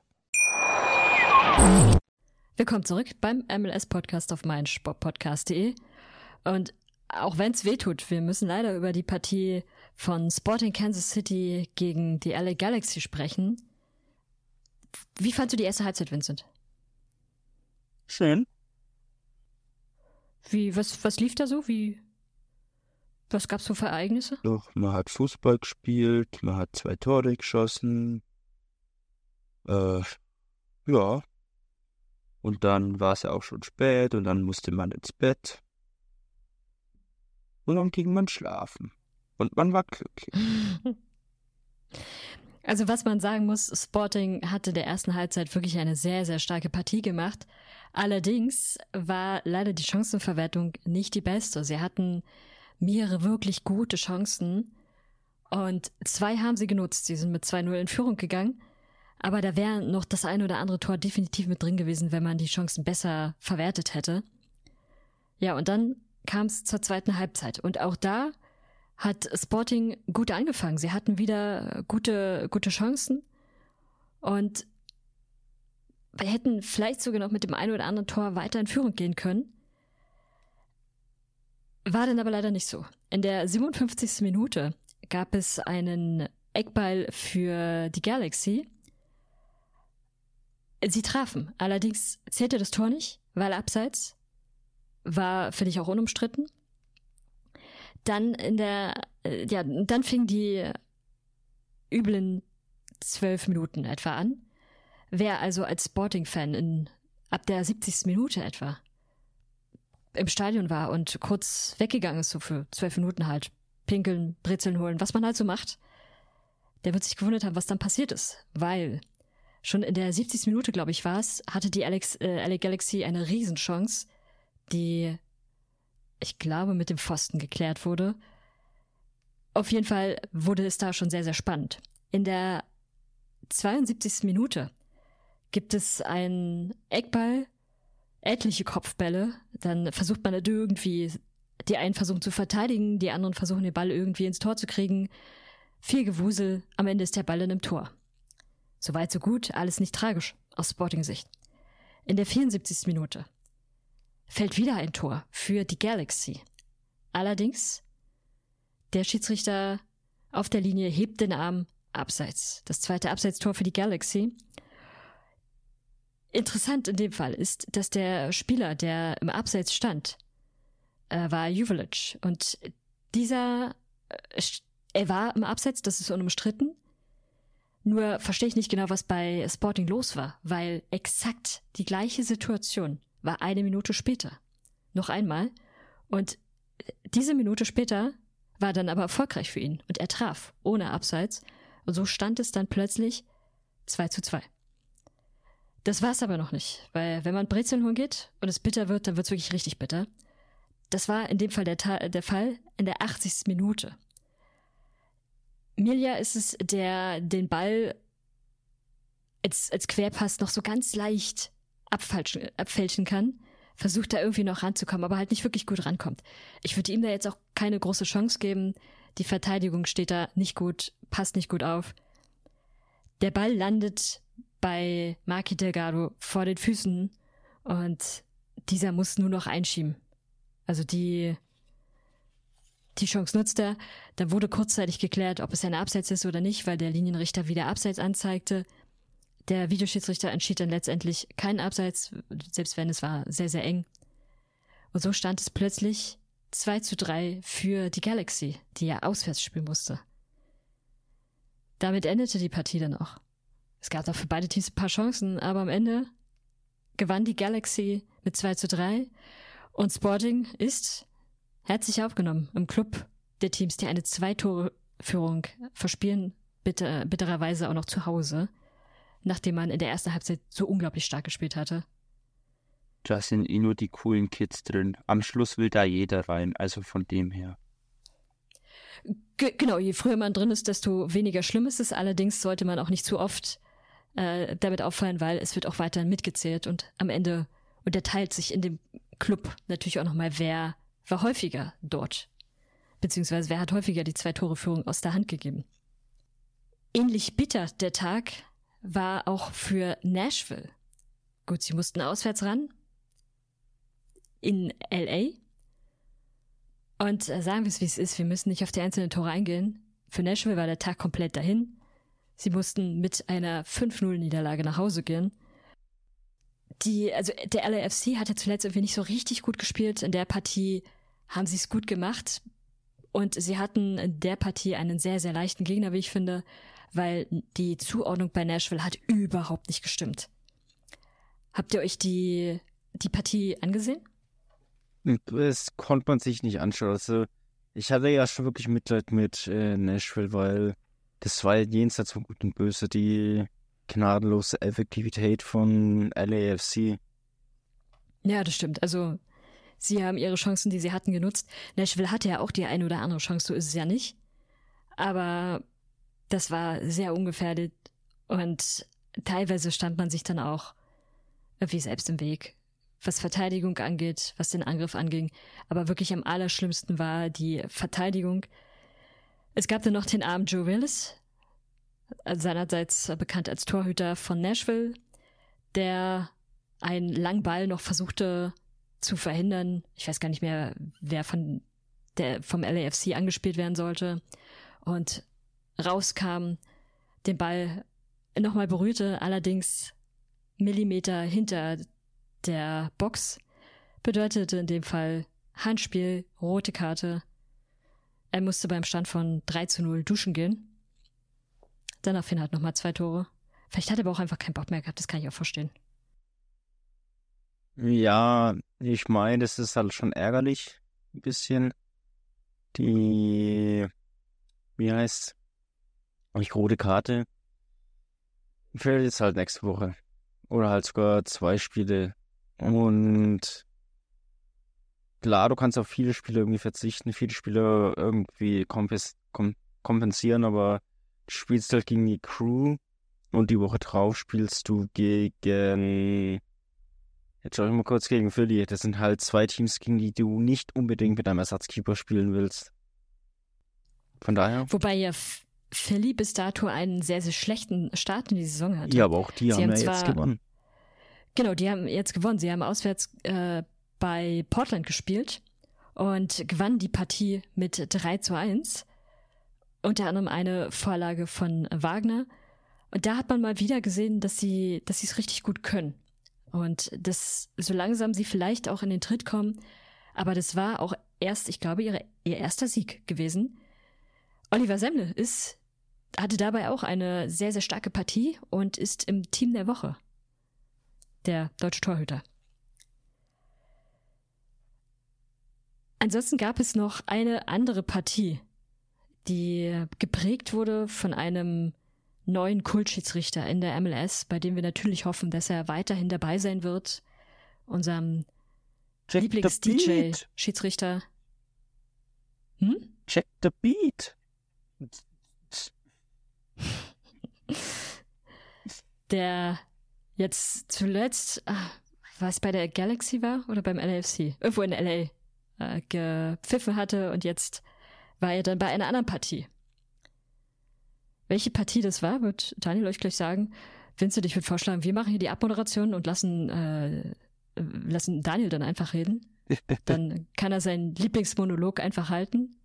Willkommen zurück beim M L S-Podcast auf meinsportpodcast punkt de. Und auch wenn es weh tut, wir müssen leider über die Partie von Sporting Kansas City gegen die L A Galaxy sprechen. Wie fandst du die erste Halbzeit, Vincent? Schön. Wie, was, was lief da so? Wie, was gab's so für Ereignisse? Doch, man hat Fußball gespielt, man hat zwei Tore geschossen. Äh, ja. Und dann war es ja auch schon spät und dann musste man ins Bett. Und dann ging man schlafen. Und man war glücklich. Also was man sagen muss, Sporting hatte der ersten Halbzeit wirklich eine sehr, sehr starke Partie gemacht. Allerdings war leider die Chancenverwertung nicht die beste. Sie hatten mehrere wirklich gute Chancen und zwei haben sie genutzt. Sie sind mit zwei null in Führung gegangen, aber da wäre noch das eine oder andere Tor definitiv mit drin gewesen, wenn man die Chancen besser verwertet hätte. Ja, und dann kam es zur zweiten Halbzeit und auch da hat Sporting gut angefangen. Sie hatten wieder gute, gute Chancen und wir hätten vielleicht sogar noch mit dem einen oder anderen Tor weiter in Führung gehen können. War dann aber leider nicht so. In der siebenundfünfzigsten Minute gab es einen Eckball für die Galaxy. Sie trafen. Allerdings zählte das Tor nicht, weil abseits war, finde ich, auch unumstritten. Dann in der, äh, ja, dann fingen die üblen zwölf Minuten etwa an. Wer also als Sporting-Fan in, ab der siebzigsten Minute etwa im Stadion war und kurz weggegangen ist, so für zwölf Minuten halt, pinkeln, Brezeln holen, was man halt so macht, der wird sich gewundert haben, was dann passiert ist. Weil schon in der siebzigsten Minute, glaube ich, war es, hatte die Alex, äh, L A Galaxy eine Riesenchance, die ich glaube, mit dem Pfosten geklärt wurde. Auf jeden Fall wurde es da schon sehr, sehr spannend. In der zweiundsiebzigsten Minute gibt es einen Eckball, etliche Kopfbälle. Dann versucht man irgendwie, die einen versuchen zu verteidigen, die anderen versuchen den Ball irgendwie ins Tor zu kriegen. Viel Gewusel, am Ende ist der Ball in einem Tor. Soweit, so gut, alles nicht tragisch, aus Sporting-Sicht. In der vierundsiebzigsten Minute fällt wieder ein Tor für die Galaxy. Allerdings, der Schiedsrichter auf der Linie hebt den Arm abseits. Das zweite Abseitstor für die Galaxy. Interessant in dem Fall ist, dass der Spieler, der im Abseits stand, äh, war Juvelic. Und dieser, äh, er war im Abseits, das ist unumstritten. Nur verstehe ich nicht genau, was bei Sporting los war, weil exakt die gleiche Situation war eine Minute später. Noch einmal. Und diese Minute später war dann aber erfolgreich für ihn. Und er traf, ohne Abseits. Und so stand es dann plötzlich zwei zu zwei. Das war's aber noch nicht. Weil wenn man Brezeln holen geht und es bitter wird, dann wird's wirklich richtig bitter. Das war in dem Fall der, Ta- der Fall in der achtzigsten Minute. Milja ist es, der den Ball als, als Querpass noch so ganz leicht abfälschen, abfälschen kann, versucht da irgendwie noch ranzukommen, aber halt nicht wirklich gut rankommt. Ich würde ihm da jetzt auch keine große Chance geben. Die Verteidigung steht da nicht gut, passt nicht gut auf. Der Ball landet bei Marky Delgado vor den Füßen und dieser muss nur noch einschieben. Also die, die Chance nutzt er. Da wurde kurzzeitig geklärt, ob es ein Abseits ist oder nicht, weil der Linienrichter wieder Abseits anzeigte. Der Videoschiedsrichter entschied dann letztendlich keinen Abseits, selbst wenn es war sehr, sehr eng. Und so stand es plötzlich zwei zu drei für die Galaxy, die ja auswärts spielen musste. Damit endete die Partie dann auch. Es gab auch für beide Teams ein paar Chancen, aber am Ende gewann die Galaxy mit zwei zu drei und Sporting ist herzlich aufgenommen im Club der Teams, die eine Zwei-Tore-Führung verspielen bitter, bittererweise auch noch zu Hause, nachdem man in der ersten Halbzeit so unglaublich stark gespielt hatte. Da sind eh nur die coolen Kids drin. Am Schluss will da jeder rein, also von dem her. G- genau, je früher man drin ist, desto weniger schlimm ist es. Allerdings sollte man auch nicht zu oft äh, damit auffallen, weil es wird auch weiterhin mitgezählt und am Ende unterteilt sich in dem Club natürlich auch nochmal, wer war häufiger dort. Beziehungsweise wer hat häufiger die zwei Tore Führung aus der Hand gegeben. Ähnlich bitter der Tag war auch für Nashville. Gut, sie mussten auswärts ran in L A. Und äh, sagen wir es, wie es ist, wir müssen nicht auf die einzelnen Tore eingehen. Für Nashville war der Tag komplett dahin. Sie mussten mit einer fünf null Niederlage nach Hause gehen. Die, also der L A F C hat ja zuletzt irgendwie nicht so richtig gut gespielt. In der Partie haben sie es gut gemacht. Und sie hatten in der Partie einen sehr, sehr leichten Gegner, wie ich finde, weil die Zuordnung bei Nashville hat überhaupt nicht gestimmt. Habt ihr euch die, die Partie angesehen? Das konnte man sich nicht anschauen. Also, ich hatte ja schon wirklich Mitleid mit äh, Nashville, weil das war ja jenseits von Gut und Böse, die gnadenlose Effektivität von L A F C. Ja, das stimmt. Also, sie haben ihre Chancen, die sie hatten, genutzt. Nashville hatte ja auch die eine oder andere Chance, so ist es ja nicht. Aber das war sehr ungefährdet und teilweise stand man sich dann auch irgendwie selbst im Weg, was Verteidigung angeht, was den Angriff anging. Aber wirklich am allerschlimmsten war die Verteidigung. Es gab dann noch den armen Joe Willis, seinerseits bekannt als Torhüter von Nashville, der einen langen Ball noch versuchte zu verhindern. Ich weiß gar nicht mehr, wer von der vom L A F C angespielt werden sollte. Und rauskam, den Ball nochmal berührte, allerdings Millimeter hinter der Box, bedeutete in dem Fall Handspiel, rote Karte. Er musste beim Stand von drei zu null duschen gehen. Daraufhin hat nochmal zwei Tore. Vielleicht hat er aber auch einfach keinen Bock mehr gehabt, das kann ich auch verstehen. Ja, ich meine, das ist halt schon ärgerlich, ein bisschen. Die, wie heißt, die rote Karte fällt jetzt halt nächste Woche. Oder halt sogar zwei Spiele. Und klar, du kannst auf viele Spiele irgendwie verzichten, viele Spiele irgendwie kompens- kom- kompensieren, aber du spielst halt gegen die Crew und die Woche drauf spielst du gegen, jetzt schau ich mal kurz, gegen Philly. Das sind halt zwei Teams, gegen die du nicht unbedingt mit einem Ersatzkeeper spielen willst. Von daher. Wobei ja F- Philly bis dato einen sehr, sehr schlechten Start in die Saison hatte. Ja, aber auch die Sie haben haben ja zwar- jetzt gewonnen. Genau, die haben jetzt gewonnen. Sie haben auswärts äh, bei Portland gespielt und gewannen die Partie mit drei zu eins. Unter anderem eine Vorlage von Wagner. Und da hat man mal wieder gesehen, dass sie dass sie es richtig gut können. Und dass so langsam sie vielleicht auch in den Tritt kommen. Aber das war auch erst, ich glaube, ihre, ihr erster Sieg gewesen. Oliver Semmle ist, hatte dabei auch eine sehr, sehr starke Partie und ist im Team der Woche. Der deutsche Torhüter. Ansonsten gab es noch eine andere Partie, die geprägt wurde von einem neuen Kultschiedsrichter in der M L S, bei dem wir natürlich hoffen, dass er weiterhin dabei sein wird. Unserem Check the Lieblings-D beat. J-Schiedsrichter. Hm? Check the beat. Der jetzt zuletzt, ah, was bei der Galaxy war oder beim L A F C, irgendwo in L A äh, gepfiffen hatte und jetzt war er dann bei einer anderen Partie. Welche Partie das war, wird Daniel euch gleich sagen. Vincent, ich würde vorschlagen, wir machen hier die Abmoderation und lassen, äh, lassen Daniel dann einfach reden. Dann kann er seinen Lieblingsmonolog einfach halten.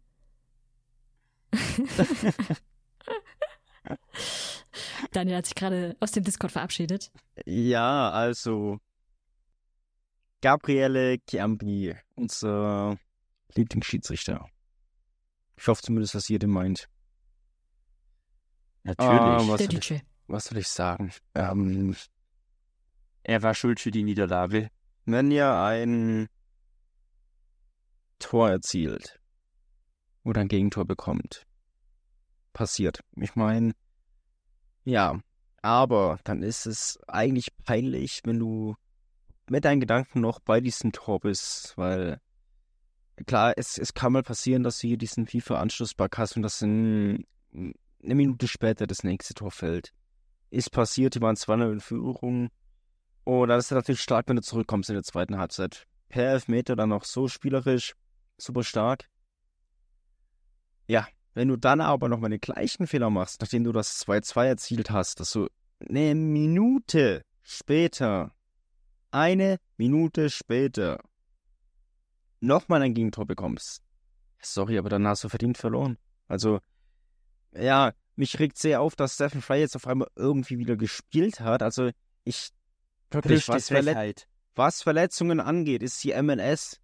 Daniel hat sich gerade aus dem Discord verabschiedet. Ja, also Gabriele Chiambi, unser Lieblingsschiedsrichter. Ich hoffe zumindest, dass ihr den meint. Natürlich. Ah, was, Der soll D ich, J. was soll ich sagen? Ähm, Er war schuld für die Niederlage. wenn ihr ein Tor erzielt oder ein Gegentor bekommt, passiert. Ich meine, Ja, aber dann ist es eigentlich peinlich, wenn du mit deinen Gedanken noch bei diesem Tor bist, weil klar, es, es kann mal passieren, dass du hier diesen FIFA-Anschlussbug hast und dass in, eine Minute später das nächste Tor fällt. Ist passiert, die waren zwei null in Führung und dann ist es natürlich stark, wenn du zurückkommst in der zweiten Halbzeit. Per Elfmeter dann noch so spielerisch, super stark. Ja, wenn du dann aber noch mal den gleichen Fehler machst, nachdem du das zwei zwei erzielt hast, dass du eine Minute später, eine Minute später, nochmal ein Gegentor bekommst. Sorry, aber dann hast du verdient verloren. Also, ja, mich regt sehr auf, dass Stephen Fry jetzt auf einmal irgendwie wieder gespielt hat. Also, ich, wirklich, was, Verlet- was Verletzungen angeht, ist die M L S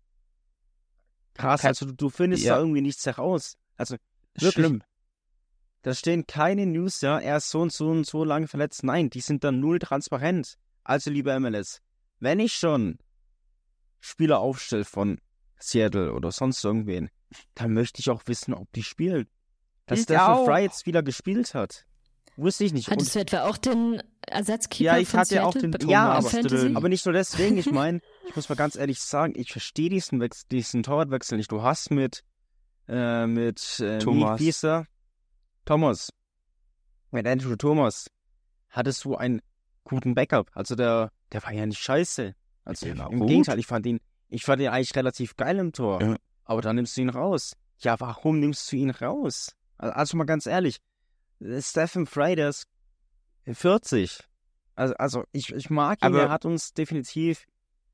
krass. Kein- Also, du, du findest Ja. da irgendwie nichts heraus. Also, wirklich. Schlimm. Da stehen keine News, ja, er ist so und so und so lange verletzt. Nein, die sind dann null transparent. Also, liebe M L S, wenn ich schon Spieler aufstelle von Seattle oder sonst irgendwen, dann möchte ich auch wissen, ob die spielen. Dass Ich Stephen auch. Fry jetzt wieder gespielt hat, wusste ich nicht. Hattest du etwa auch den Ersatzkeeper Ja, ich von hatte auch Seattle den be- Ja, im Thomas Fantasy? drin. Aber nicht nur deswegen, ich meine, ich muss mal ganz ehrlich sagen, ich verstehe diesen, Wechsel, diesen Torwartwechsel nicht. Du hast mit, äh, mit äh, Thomas. Wie hieß er? Thomas. Mit Andrew Thomas hattest du einen guten Backup. Also der, der war ja nicht scheiße. Also Der war im gut. Gegenteil, ich fand ihn, ich fand ihn eigentlich relativ geil im Tor. Ja. Aber dann nimmst du ihn raus. Ja, warum nimmst du ihn raus? Also mal ganz ehrlich, Stephen Fry, der ist vierzig. Also, also ich, ich mag ihn, Aber- er hat uns definitiv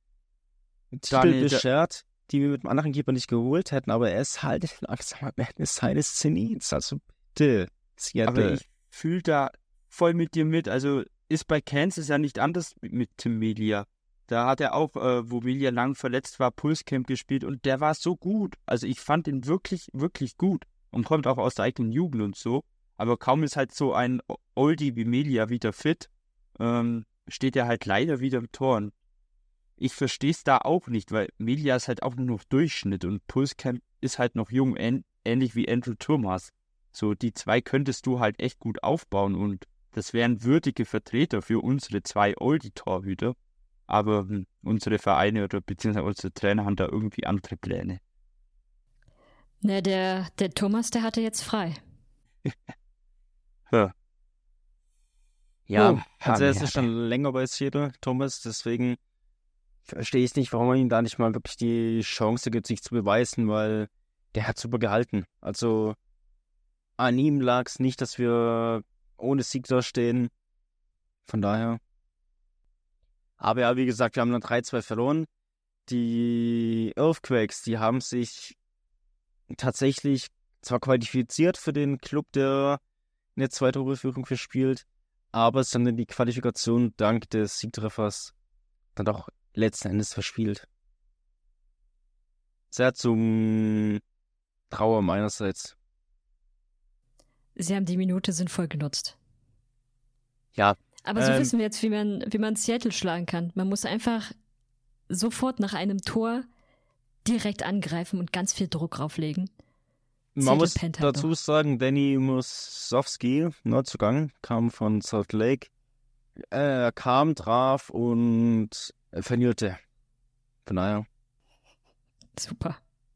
Titel Daniel, der- beschert, die wir mit dem anderen Keeper nicht geholt hätten, aber er ist halt langsam am Ende seines Zenits. Also bitte, Seattle. Aber ich fühle da voll mit dir mit. Also ist bei Kansas ja nicht anders mit, mit Tim Melia. Da hat er auch, äh, wo Melia lang verletzt war, Pulscamp gespielt und der war so gut. Also ich fand ihn wirklich, wirklich gut und kommt auch aus der eigenen Jugend und so. Aber kaum ist halt so ein Oldie wie Melia wieder fit, ähm, steht er halt leider wieder im Tor. Und ich verstehe es da auch nicht, weil Melia ist halt auch nur noch Durchschnitt und Pulscamp ist halt noch jung, ähn ähnlich wie Andrew Thomas. So, die zwei könntest du halt echt gut aufbauen und das wären würdige Vertreter für unsere zwei Oldie-Torhüter. Aber hm, unsere Vereine oder beziehungsweise unsere Trainer haben da irgendwie andere Pläne. Ne, der, der Thomas, der hatte jetzt frei. Ja. Ja, Oh, also er Hammer. ist schon länger bei Seattle, Thomas, deswegen verstehe ich nicht, warum man ihm da nicht mal wirklich die Chance gibt, sich zu beweisen, weil der hat super gehalten. Also an ihm lag es nicht, dass wir ohne Sieg da stehen. Von daher. Aber ja, wie gesagt, wir haben dann drei zwei verloren. Die Earthquakes, die haben sich tatsächlich zwar qualifiziert für den Club, der eine zwei Tore Führung verspielt, aber es dann in die Qualifikation dank des Siegtreffers dann doch letzten Endes verspielt. Sehr zum Trauer meinerseits. Sie haben die Minute sinnvoll genutzt. Ja, Aber so Ähm, wissen wir jetzt, wie man, wie man Seattle schlagen kann. Man muss einfach sofort nach einem Tor direkt angreifen und ganz viel Druck drauflegen. man Seattle muss pennt halt dazu noch. sagen, Danny Musowski, Neuzugang, kam von Salt Lake. Er kam, traf und verlierte. Von daher. Super.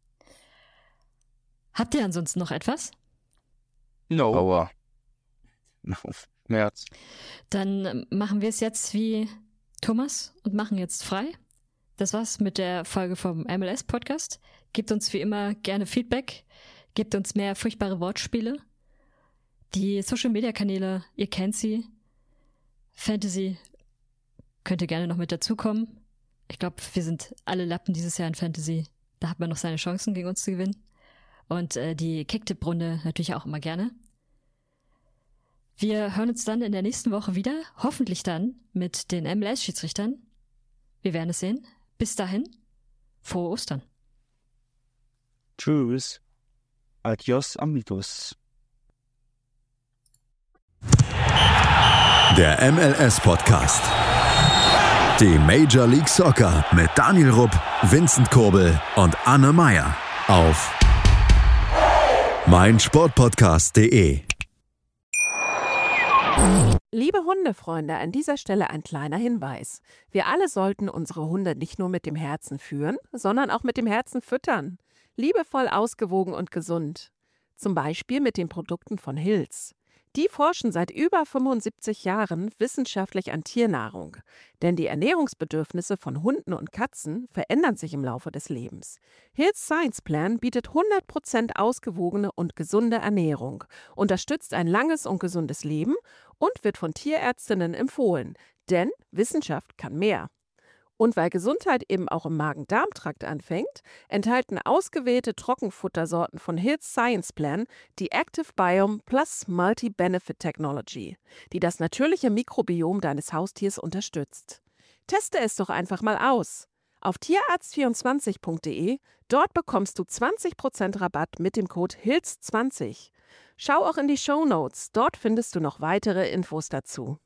Habt ihr ansonsten noch etwas? No. Bauer. März. Dann machen wir es jetzt wie Thomas und machen jetzt frei. Das war's mit der Folge vom M L S-Podcast. Gebt uns wie immer gerne Feedback. Gebt uns mehr furchtbare Wortspiele. Die Social-Media-Kanäle, ihr kennt sie. Fantasy könnt ihr gerne noch mit dazukommen. Ich glaube, wir sind alle Lappen dieses Jahr in Fantasy. Da hat man noch seine Chancen, gegen uns zu gewinnen. Und äh, die Kicktipp-Runde natürlich auch immer gerne. Wir hören uns dann in der nächsten Woche wieder, hoffentlich dann mit den M L S-Schiedsrichtern. Wir werden es sehen. Bis dahin, frohe Ostern. Tschüss. Adios, amigos. Der M L S-Podcast. Die Major League Soccer mit Daniel Rupp, Vincent Kurbel und Anne Meyer auf meinsportpodcast punkt de. Liebe Hundefreunde, an dieser Stelle ein kleiner Hinweis. Wir alle sollten unsere Hunde nicht nur mit dem Herzen führen, sondern auch mit dem Herzen füttern. Liebevoll, ausgewogen und gesund. Zum Beispiel mit den Produkten von Hills. Die forschen seit über fünfundsiebzig Jahren wissenschaftlich an Tiernahrung. Denn die Ernährungsbedürfnisse von Hunden und Katzen verändern sich im Laufe des Lebens. Hills Science Plan bietet hundert Prozent ausgewogene und gesunde Ernährung, unterstützt ein langes und gesundes Leben und wird von Tierärztinnen empfohlen. Denn Wissenschaft kann mehr. Und weil Gesundheit eben auch im Magen-Darm-Trakt anfängt, enthalten ausgewählte Trockenfuttersorten von Hills Science Plan die Active Biome Plus Multi-Benefit Technology, die das natürliche Mikrobiom deines Haustiers unterstützt. Teste es doch einfach mal aus. Auf tierarzt vierundzwanzig punkt de, dort bekommst du zwanzig Prozent Rabatt mit dem Code Hills zwanzig. Schau auch in die Shownotes, dort findest du noch weitere Infos dazu.